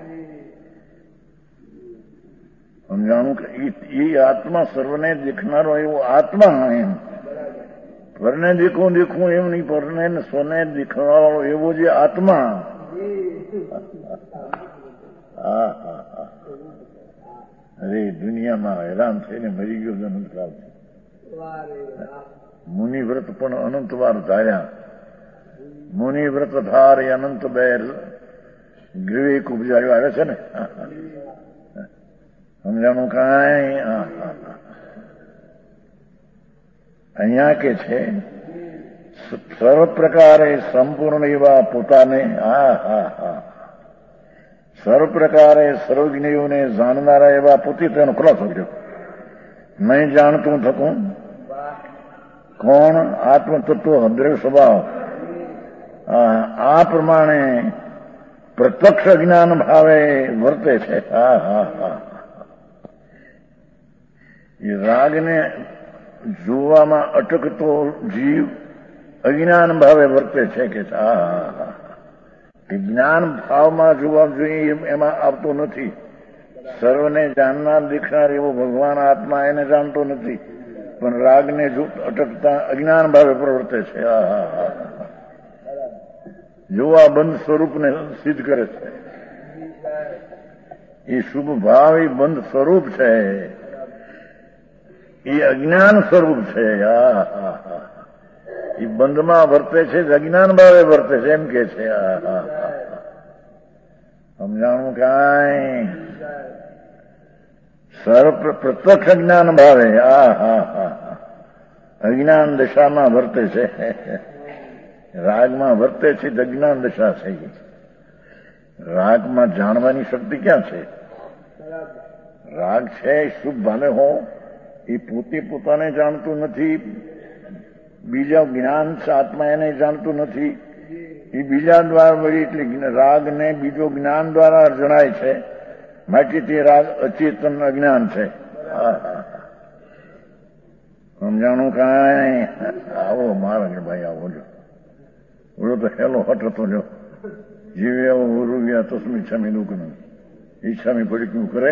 સમજાણું કે એ આત્મા સર્વને દેખનારો એવો આત્મા એમ. પરને દેખવું એમ નહીં, પરને સ્વને દેખવાવાળો એવો જે આત્મા. અરે દુનિયામાં હેરાન થઈને મરી ગયો અનંતકાળ. મુનિવ્રત પણ અનંત વાર ધાર્યા. મુનિવ્રત ધાર એ અનંત બેર વિવેક ઉપજાવ્યો આવે છે ને. સમજાણું કાંઈ? અહીંયા કે છે સર્વ પ્રકારે સંપૂર્ણ એવા પોતાને સર્વ પ્રકારે સર્વજ્ઞોને જાણનારા એવા પોતે તેનો ખુલાસો કર્યો. નહીં જાણતું થતું કોણ? આત્મતત્વ દ્રવ્ય સ્વભાવ. આ પ્રમાણે પ્રત્યક્ષ જ્ઞાન ભાવે વર્તે છે. એ રાગને જોવામાં અટકતો જીવ અજ્ઞાન ભાવે વર્તે છે કે જ્ઞાન ભાવમાં જોવા જોઈએ એમાં આવતો નથી. સર્વને જાણનાર દેખનાર એવો ભગવાન આત્મા એને જાણતો નથી, પણ રાગને અટકતા અજ્ઞાન ભાવે પ્રવર્તે છે. જોવા બંધ સ્વરૂપને સિદ્ધ કરે છે. એ શુભ ભાવ એ બંધ સ્વરૂપ છે, એ અજ્ઞાન સ્વરૂપ છે. એ બંધમાં વર્તે છે, અજ્ઞાન ભાવે વર્તે છે એમ કે છે. સમજાણું કાંઈ? પ્રત્યક્ષ જ્ઞાન ભાવે અજ્ઞાન દશામાં વર્તે છે. રાગમાં વર્તે છે, અજ્ઞાન દશા છે. રાગમાં જાણવાની શક્તિ ક્યાં છે? રાગ છે શુભ ભાવે હો, એ પોતે પોતાને જાણતું નથી. બીજા જ્ઞાન આત્મા એને જાણતું નથી. એ બીજા દ્વારા વળી એટલે રાગને બીજો જ્ઞાન દ્વારા જણાય છે. માટે તે રાગ અચેતન અજ્ઞાન છે. સમજાણું કાંઈ? આવો મારા ભાઈ આવો જો. ઓલો તો હેલો હટ હતો જો. જીવે આવો રૂપિયા તસ્મી ઈચ્છામી દુઃખનું ઈચ્છામી પડીકનું કરે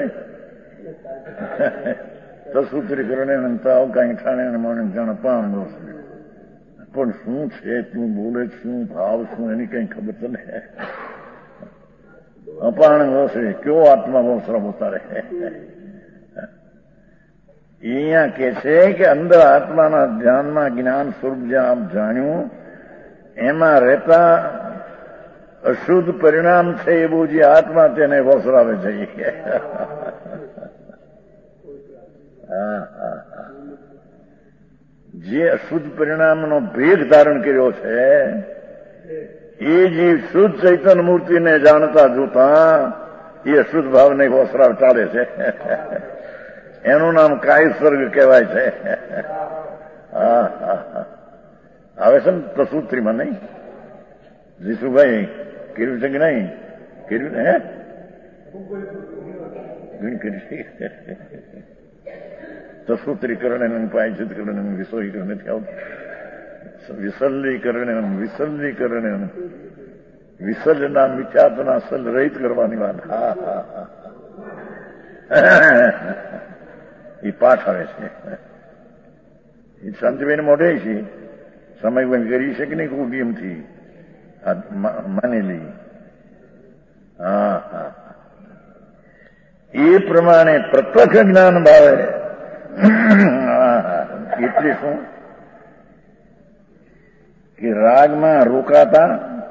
તસુત્રી કરીને તાવ કાંઈ ઠાણે મને જાણે પામ પણ શું છે, તું બોલે શું ભાવ શું એની કઈ ખબર તો ને. અપાણ વસે કયો આત્મા વસરા ઉતારે. અહીંયા કે છે કે અંદર આત્માના ધ્યાનમાં જ્ઞાન સ્વરૂપ જ્યાં આપ જાણ્યું એમાં રહેતા અશુદ્ધ પરિણામ છે એવું જે આત્મા તેને વસરાવે છે. જે અશુદ્ધ પરિણામનો ભેદ ધારણ કર્યો છે એ જીવ શુદ્ધ ચૈતન્ય મૂર્તિને જાણતા જોતા એ અશુદ્ધ ભાવને વસરાવ ચાલે છે. એનું નામ કાય સ્વર્ગ કહેવાય છે. આવે છે ને તસૂત્રીમાં નહીં? જીસુભાઈ કર્યું છે કે નહીં કર્યું? તસૂત્રીકરણ પાયચિતકરણ વિસોઈકરણ નથી આવતું. વિસર્જીકરણ વિસર્જીકરણ વિસર્જના મિથ્યાત્વના અસલ રહિત કરવાની વાત. હા હા હા, એ પાઠ આવે છે. એ શાંતિભાઈને મોઢે છે. સમય કરી શકે નહીં કુટીમથી માનેલી. હા હા, એ પ્રમાણે પ્રત્યક્ષ જ્ઞાન ભાવે. એટલે શું કે રાગમાં રોકાતા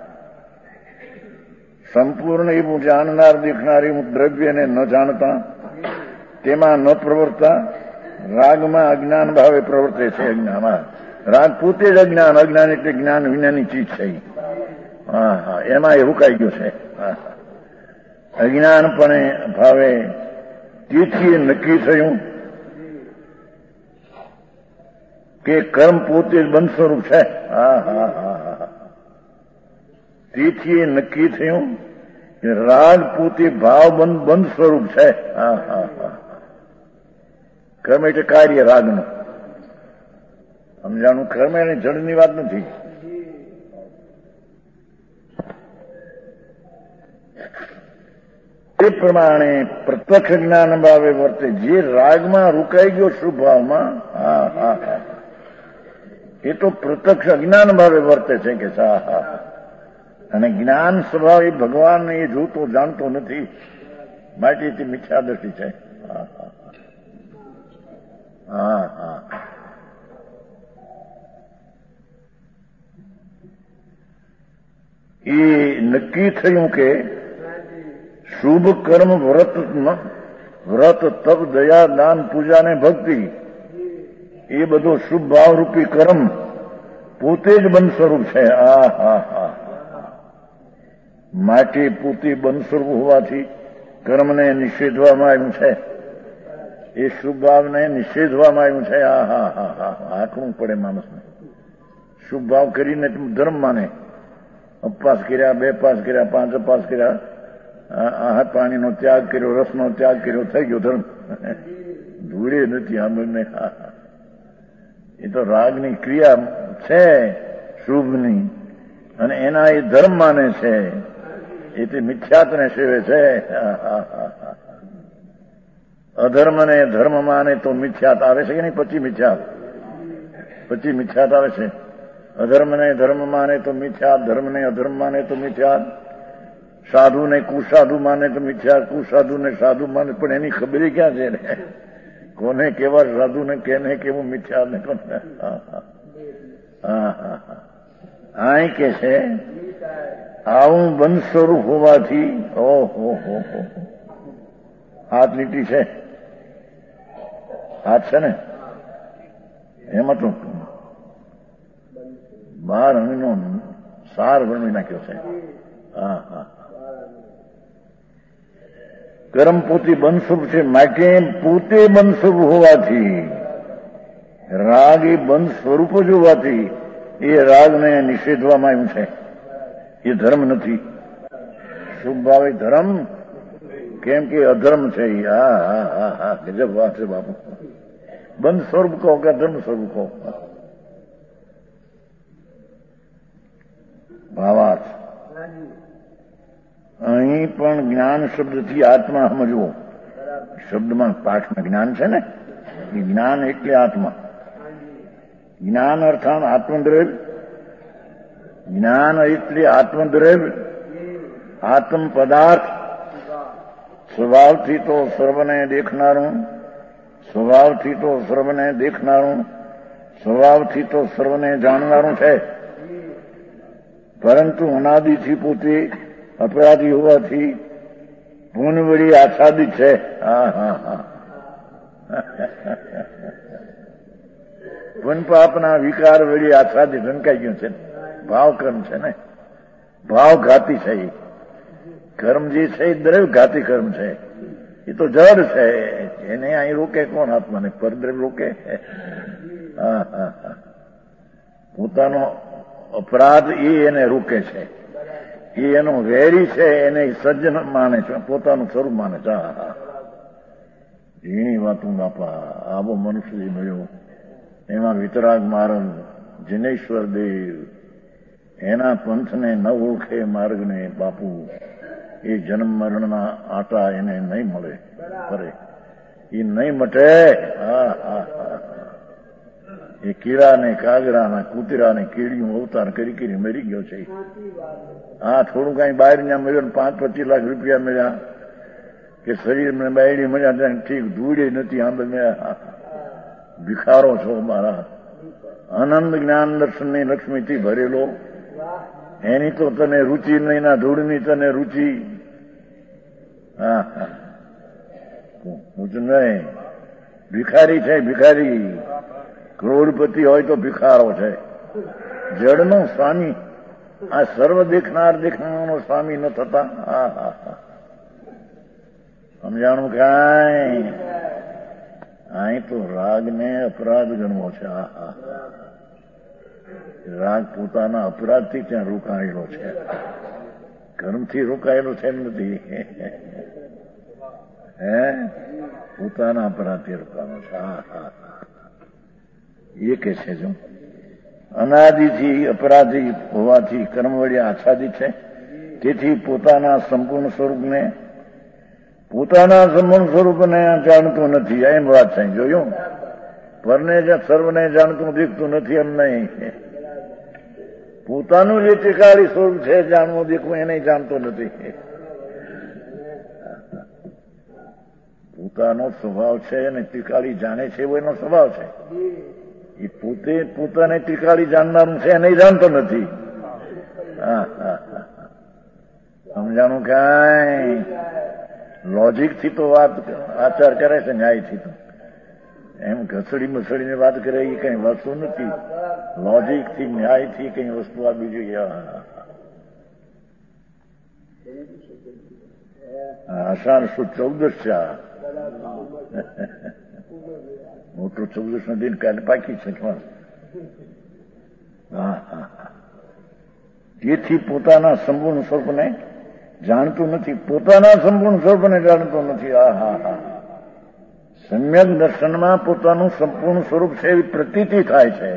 સંપૂર્ણ એવું જાણનાર દેખનાર એવું દ્રવ્યને ન જાણતા, તેમાં ન પ્રવર્તા, રાગમાં અજ્ઞાન ભાવે પ્રવર્તે છે. અજ્ઞાન રાગ પોતે જ અજ્ઞાન. અજ્ઞાન એટલે જ્ઞાન વિનાની ચીજ છે. હા હા, એમાં એ હુકાઈ ગયું છે. અજ્ઞાનપણે ભાવે. તેથી નક્કી થયું કે કર્મ પોતે જ બંધ સ્વરૂપ છે. હા હા હા હા, તેથી નક્કી થયું કે રાગ પોતે ભાવ બંધ સ્વરૂપ છે. હા હા હા, કર્મ એટલે કાર્ય રાગનું. સમજાણું? કર્મ એની જડની વાત નથી. એ પ્રમાણે પ્રત્યક્ષ જ્ઞાન ભાવે વર્તે. જે રાગમાં રોકાઈ ગયો શુભ ભાવમાં, હા હા હા, એ તો પ્રત્યક્ષ અજ્ઞાન ભાવે વર્તે છે કે હા હા. અને જ્ઞાન સ્વભાવ એ ભગવાન એ જોતો જાણતો નથી, માટે તે મિથ્યા દ્રષ્ટિ છે. હા હા હા હા, એ નક્કી થયું કે શુભ કર્મ વ્રત તપ દયા દાન પૂજા ને ભક્તિ, એ બધો શુભ ભાવરૂપી કર્મ પોતે જ બંધ સ્વરૂપ છે. આ હા હા, માટે પોતે બંધ સ્વરૂપ હોવાથી કર્મને નિષેધવામાં આવ્યું છે. એ શુભ ભાવને નિષેધવામાં આવ્યું છે. આ હા હા હા, આંકવું પડે માણસને. શુભ ભાવ કરીને ધર્મ માને. ઉપવાસ કર્યા, 2 પાસ કર્યા, 5 અપાસ કર્યા, આહાર પાણીનો ત્યાગ કર્યો, રસનો ત્યાગ કર્યો, થઈ ગયો ધર્મ. ધૂળે નથી આંબળને. એ તો રાગની ક્રિયા છે શુભની, અને એના એ ધર્મ માને છે. એ તે મિથ્યાત્વને સેવે છે. અધર્મને ધર્મ માને તો મિથ્યાત આવે છે કે નહીં? પછી મિથ્યાત આવે છે. અધર્મને ધર્મ માને તો મિથ્યાત, ધર્મને અધર્મ માને તો મિથ્યાત, સાધુને કુસાધુ માને તો મિથ્યાત, કુસાધુને સાધુ માને. પણ એની ખબર ક્યાં છે ને? કોને કેવા સાધુ ને કેને કેવું મિથ્યાત ને કોને? આ કે છે આવું બંધ સ્વરૂપ હોવાથી. ઓહો હો, હાથ લીટી છે, હાથ છે ને, એમાં તો 12 અંગનો સાર વર્ણવી નાખ્યો છે. હા હા, કર્મ પોતે બંધ સ્વરૂપ છે. માટે પોતે બંધ સ્વરૂપ હોવાથી, રાગ એ બંધ સ્વરૂપ જ હોવાથી એ રાગને નિષેધવામાં આવ્યું છે. એ ધર્મ નથી. શુભ ભાવ એ ધર્મ, કેમ કે અધર્મ છે. હા હા હા હા, ગજબ વાત છે બાપુ. બંધ સ્વરૂપ કહો કે ધર્મ સ્વરૂપ કહો, ભાવાર્થ. અહીં પણ જ્ઞાન શબ્દથી આત્મા સમજવો. શબ્દમાં પાઠમાં જ્ઞાન છે ને, એ જ્ઞાન એટલે આત્મા. જ્ઞાન અર્થાત આત્મદ્રવ્ય. જ્ઞાન એટલે આત્મદ્રવ્ય, આત્મ પદાર્થ. સ્વભાવથી તો સર્વને દેખનારું, સ્વભાવથી તો સર્વને દેખનારું, સ્વભાવથી તો સર્વને જાણનારું છે. પરંતુ અનાદિથી પોતે અપરાધી હોવાથી પૂન વળી આચ્છાદિત છે. હા હા હા, પૂન પાપના વિકાર વળી આચ્છાદિત ઢંકાઈ ગયું છે. ભાવ કર્મ છે ને, ભાવ ઘાતી છે. કર્મ જે છે એ દ્રવ્ય ઘાતી કર્મ છે. એ તો જડ છે. એને અહીં રોકે કોણ? આત્માને પરદ્રવ્ય રોકે? હા હા હા, પોતાનો અપરાધ એ એને રોકે છે. એ એનો વેરી છે, એને સજ્જન માને છે, પોતાનું સ્વરૂપ માને છે. ઝીણી વાતું બાપા, આવો મનુષ્ય મળ્યો. એમાં વિતરાગ મહારાજ, જિનેશ્વર દેવ, એના પંથને ન ઓળખે માર્ગને બાપુ, એ જન્મ મરણના આટા એને નહીં મળે, કરે એ નહીં મટે. એ કીડા ને કાગડા કૂતરા ને કીડીયું અવતાર કરી કરી મરી ગયો છે. થોડું કઈ બહાર ત્યાં મળ્યો ને 5-25 લાખ રૂપિયા મળ્યા કે શરીર ને બાયડી મળ્યા ત્યાં ઠીક, ધૂળે નથી આંબ મળ્યા. ભિખારો છો મારા, આનંદ જ્ઞાન દર્શન ની લક્ષ્મીથી ભરેલો, એની તો તને રુચિ નહીં, ના ધૂળની તને રુચિ. હું જ નહીં, ભિખારી છે ભિખારી. કરોડપતિ હોય તો ભિખારો છે. જડનો સ્વામી, આ સર્વ દેખનારનો સ્વામી ન થતા. સમજાણું કાંઈ? અહીં તો રાગ ને અપરાધ ગણવો છે. રાગ પોતાના અપરાધથી ત્યાં રોકાયેલો છે, કર્મથી રોકાયેલો છે એમ નથી. પોતાના અપરાધથી રોકાવાનો છે. એ કે છે જો અનાદિથી અપરાધી હોવાથી કર્મ વડે આચ્છાદિત છે, તેથી પોતાના સંપૂર્ણ સ્વરૂપને જાણતો નથી. એમ વાત છે. જોયું, પરને સર્વને જાણતું દેખતું નથી એમ નહીં. પોતાનું જે ટીકાળી સ્વરૂપ છે જાણવું દેખવું એને જાણતો નથી. પોતાનો સ્વભાવ છે અને ટીકાળી જાણે છે એવો એનો સ્વભાવ છે. એ પોતે પોતાને ટીકાળી જાણનારું છે એને જાણતો નથી. સમજાણું કાંઈ? લોજિક થી તો વાત આચાર કરે છે, ન્યાયથી તો એમ ઘસડી મસડીને વાત કરે એ કઈ વસ્તુ નથી. લોજિક થી ન્યાયથી કઈ વસ્તુ આપવી જોઈએ. આષાઢ સુદ 14 છે. મોટો 14 નો દિન કાલે પાકી છે. તેથી પોતાના સંપૂર્ણ સ્વરૂપને જાણતું નથી. પોતાના સંપૂર્ણ સ્વરૂપને જાણતો નથી. સમ્યક દર્શનમાં પોતાનું સંપૂર્ણ સ્વરૂપ છે એવી પ્રતીતિ થાય છે.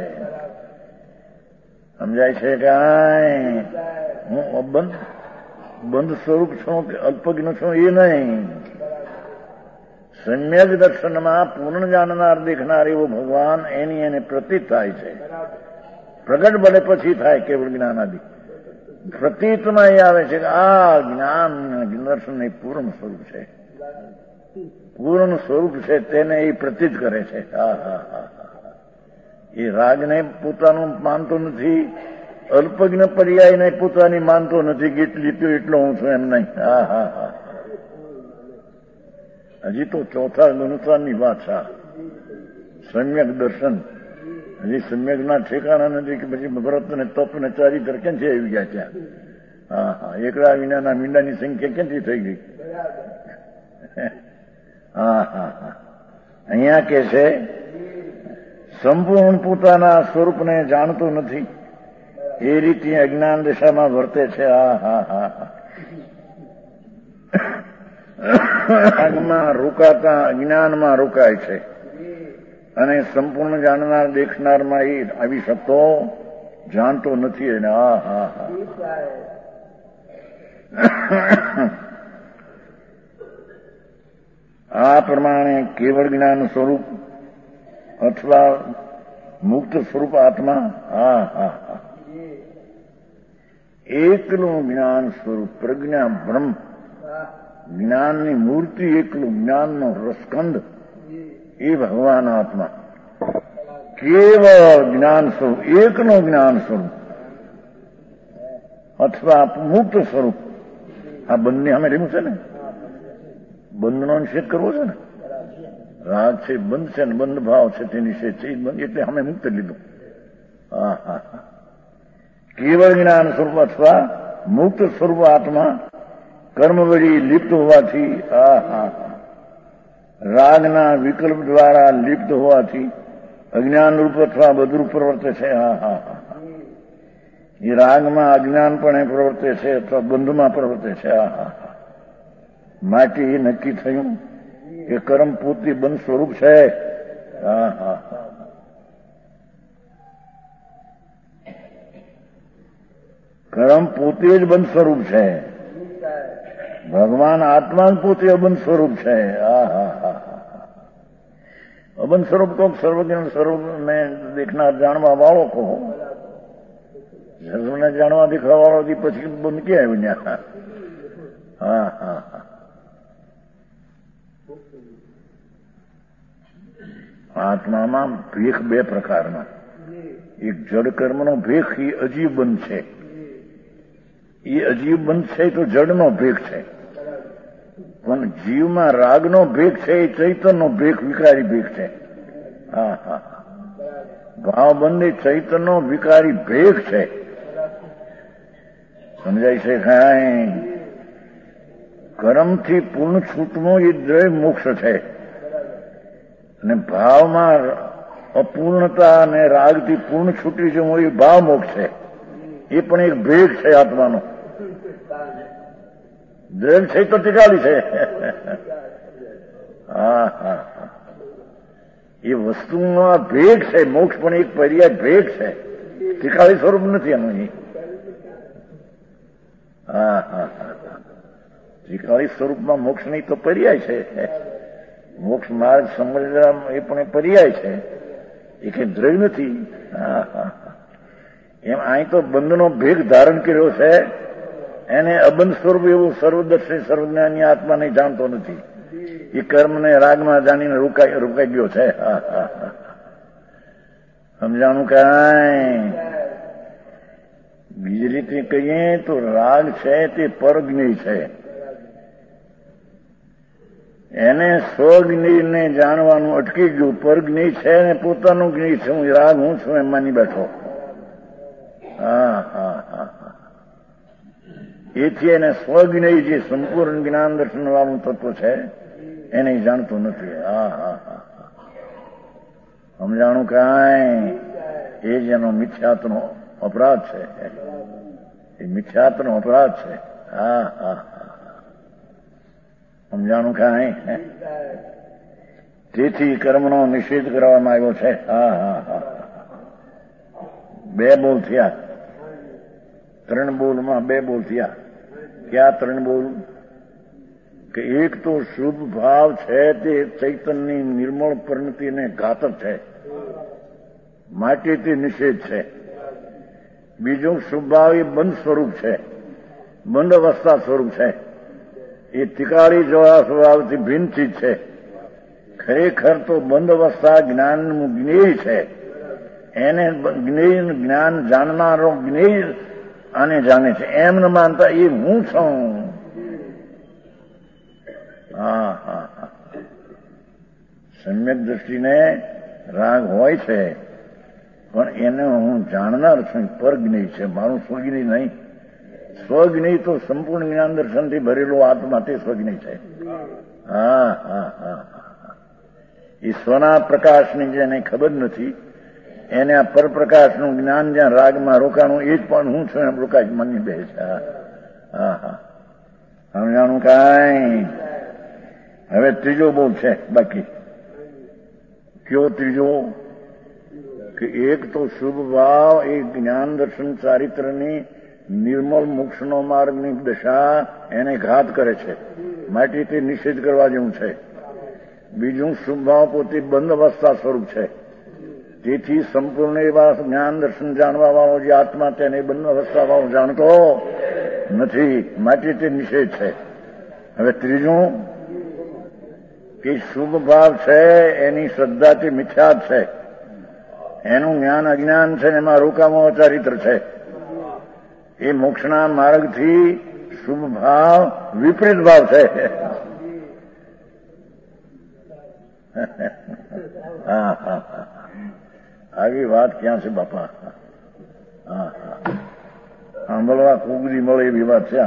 સમજાય છે કાંઈ? હું બંધ સ્વરૂપ છું કે અલ્પજ્ઞ છું એ નહીં. સમ્યક દર્શનમાં પૂર્ણ જાણનાર દેખનાર એવો ભગવાન એની એને પ્રતીત થાય છે. પ્રગટ બને પછી થાય કેવળ જ્ઞાન આદિ. પ્રતીતમાં એ આવે છે કે આ જ્ઞાન દર્શન એ પૂર્ણ સ્વરૂપ છે. પૂર્ણ સ્વરૂપ છે તેને એ પ્રતીત કરે છે. એ રાગને પોતાનું માનતો નથી, અલ્પજ્ઞ પર્યાયને પોતાની માનતો નથી કે એટલો હું છું એમ નહીં. હજી તો ચોથા ગુણસારની વાત છે. સમ્યક દર્શન હજી સમ્યકના ઠેકાણા નથી કે પછી વ્રત ને તપ ને ચારિત્ર ક્યાંથી આવી ગયા ત્યાં? એકડા વિનાના મીંડાની સંખ્યા ક્યાંથી થઈ ગઈ? અહીંયા કે છે સંપૂર્ણ પોતાના સ્વરૂપને જાણતો નથી, એ રીતે અજ્ઞાન દશામાં વર્તે છે. રાગમાં રોકાતા અજ્ઞાનમાં રોકાય છે અને સંપૂર્ણ જાણનાર દેખનારમાં એ આવી શકતો જાણતો નથી. એને આ પ્રમાણે કેવળ જ્ઞાન સ્વરૂપ અથવા મુક્ત સ્વરૂપ આત્મા એકલું જ્ઞાન સ્વરૂપ પ્રજ્ઞા બ્રહ્મ, જ્ઞાનની મૂર્તિ એકલું, જ્ઞાનનો રસકંદ એ ભગવાન આત્મા કેવળ જ્ઞાન સ્વરૂપ, એકનું જ્ઞાન સ્વરૂપ અથવા મુક્ત સ્વરૂપ. આ બંને અમે રેવું છે ને, બંધનો નિષેધ કરવો છે ને. રાગ છે બંધ છે ને બંધ ભાવ છે તે નિષેધ છે એટલે અમે મુક્ત લીધું. કેવળ જ્ઞાન સ્વરૂપ અથવા મુક્ત સ્વરૂપ આત્મા કર્મ વળી લિપ્ત હોવાથી, રાગના વિકલ્પ દ્વારા લિપ્ત હોવાથી અજ્ઞાન રૂપ અથવા બધું પ્રવર્તે છે. એ રાગમાં અજ્ઞાનપણે પ્રવર્તે છે અથવા બંધમાં પ્રવર્તે છે. માટે એ નક્કી થયું કે કર્મ પોતે બંધ સ્વરૂપ છે. કર્મ પોતે જ બંધ સ્વરૂપ છે. ભગવાન આત્મા જ પોતે અબંધ સ્વરૂપ છે. અબંધ સ્વરૂપ કહો, સર્વજ્ઞ સ્વરૂપને દેખનાર જાણવા વાળો કહો. સર્વને જાણવા દેખવા વાળો પછી બંધ ક્યાં આવ્યું ત્યાં? આત્મામાં ભેખ બે પ્રકારના. એક જડ કર્મનો ભેખ, એ અજીવ બંધ છે. એ અજીવ બંધ છે તો જડનો ભેખ છે. પણ જીવમાં રાગનો ભેખ છે, એ ચૈતનનો ભેખ, વિકારી ભેખ છે. ભાવબંધ એ ચૈતનનો વિકારી ભેખ છે. સમજાય છે? કાંઈ કર્મથી પૂર્ણ છૂટનો એ દ્રય મોક્ષ છે. અને ભાવમાં અપૂર્ણતા અને રાગથી પૂર્ણ છૂટી જવું એ ભાવ મોક્ષ છે. એ પણ એક ભેદ છે આત્માનો. દ્રય છે તો ટીકાળી છે. એ વસ્તુનો આ ભેદ છે. મોક્ષ પણ એક પર્યાય ભેદ છે, ટીકાળી સ્વરૂપ નથી એનું. ટીકાળી સ્વરૂપમાં મોક્ષ નહીં તો પર્યાય છે. મોક્ષ માર્ગ સમજવા એ પણ પર્યાય છે, એ કઈ દ્રવ્ય નથી. એમ અહીં તો બંધનો ભેગ ધારણ કર્યો છે. એને અબંધ સ્વરૂપ એવું સર્વદર્શી સર્વજ્ઞાની આત્મા નહીં જાણતો નથી. એ કર્મને રાગમાં જાણીને રોકાઈ ગયો છે. સમજાણું કાંઈ? બીજી રીતે કહીએ તો રાગ છે તે પરજ્ઞેય છે. એને સ્વજ્ઞેયને જાણવાનું અટકી ગયું. પરજ્ઞેય છે ને પોતાનું જ્ઞેય છે. હું રાગ હું છું એમ માની બેઠો. એથી એને સ્વજ્ઞેય જે સંપૂર્ણ જ્ઞાન દર્શન વાળું તત્વ છે એને જાણતું નથી. સમજાણું કાંઈ? એ જ એનો મિથ્યાત્વનો અપરાધ છે. એ મિથ્યાત્વનો અપરાધ છે. સમજાણું કાંઈ? તેથી કર્મનો નિષેધ કરવામાં આવ્યો છે. બે બોલ થયા. 3 બોલમાં 2 બોલ થયા. ક્યાં 3 બોલ? કે એક તો શુભ ભાવ છે તે ચૈતનની નિર્મળ પરિણતિને ઘાતક છે, માટે તે નિષેધ છે. બીજું શુભ ભાવ એ બંધ સ્વરૂપ છે, બંધ અવસ્થા સ્વરૂપ છે. એ તિકાળી જેવા સ્વભાવથી ભિન્ન ચીજ છે. ખરેખર તો બંધ અવસ્થા જ્ઞાનનું જ્ઞેય છે. એને જ્ઞાન જાણનારો જ્ઞેય આને જાણે છે. એમ ન માનતા એ હું છું. સમ્યક દ્રષ્ટિને રાગ હોય છે, પણ એને હું જાણનાર છું. પરજ્ઞેય છે, મારું સ્વજ્ઞેય નહીં. સ્વજ્ઞેય તો સંપૂર્ણ જ્ઞાન દર્શનથી ભરેલો આત્મા તે સ્વજ્ઞેય છે. એ સ્વના પ્રકાશની જેને ખબર નથી એને આ પરપ્રકાશનું જ્ઞાન જ્યાં રાગમાં રોકાણું એ જ પણ હું છું એમ રોકાય મનની બે છે. સમજાણું કાંઈ? હવે ત્રીજો બોલ છે બાકી. કયો ત્રીજો? કે એક તો શુભ ભાવ એ જ્ઞાન દર્શન ચારિત્રની નિર્મળ મોક્ષનો માર્ગની દશા એને ઘાત કરે છે, માટે તે નિષેધ કરવા જેવું છે. બીજું શુભ ભાવ પોતે બંધ અવસ્થા સ્વરૂપ છે. તેથી સંપૂર્ણ એવા જ્ઞાન દર્શન જાણવા વાળો જે આત્મા તેને બંધ અવસ્થા વાળો જાણતો નથી, માટે તે નિષેધ છે. હવે ત્રીજું કે શુભ ભાવ છે એની શ્રદ્ધા તે મિથ્યા છે. એનું જ્ઞાન અજ્ઞાન છે, એમાં રોકામો ચારિત્ર છે. એ મોક્ષના માર્ગથી શુભ ભાવ વિપરીત ભાવ છે. આવી વાત ક્યાં છે બાપા? સાંભળવા કુગરી મળે એવી વાત છે.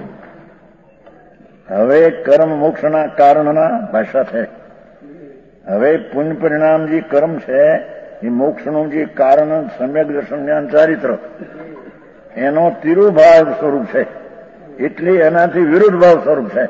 હવે કર્મ મોક્ષના કારણના ભાષા છે. હવે પુણ્ય પરિણામ જે કર્મ છે એ મોક્ષનું જે કારણ સમ્યક દર્શન જ્ઞાન ચારિત્ર એનો તિરુભાવ સ્વરૂપ છે, એટલે એનાથી વિરુદ્ધ ભાવ સ્વરૂપ છે.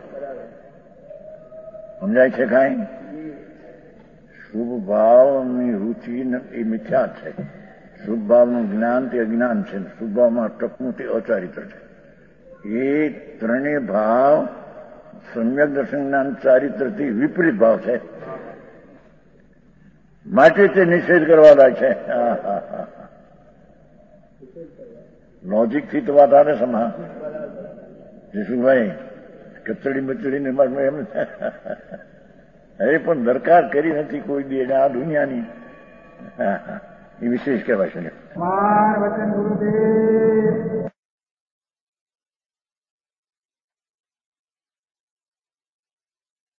સમજાય છે કાંઈ? શુભ ભાવની રુચિ એ મિથ્યા છે. શુભ ભાવનું જ્ઞાન તે અજ્ઞાન છે. શુભ ભાવમાં અટકવું તે અચારિત્ર છે. એ ત્રણેય ભાવ સમ્યક દર્શન જ્ઞાન ચારિત્રથી વિપરીત ભાવ છે. માટે તે નિષેધ કરવા લાયક છે. લોજિકથી તો વાત આવે સમા જશુભાઈ, કચડી મચડીને એમ હવે પણ દરકાર કરી નથી કોઈ દી આ દુનિયાની. એ વિશેષ કહેવાય છે.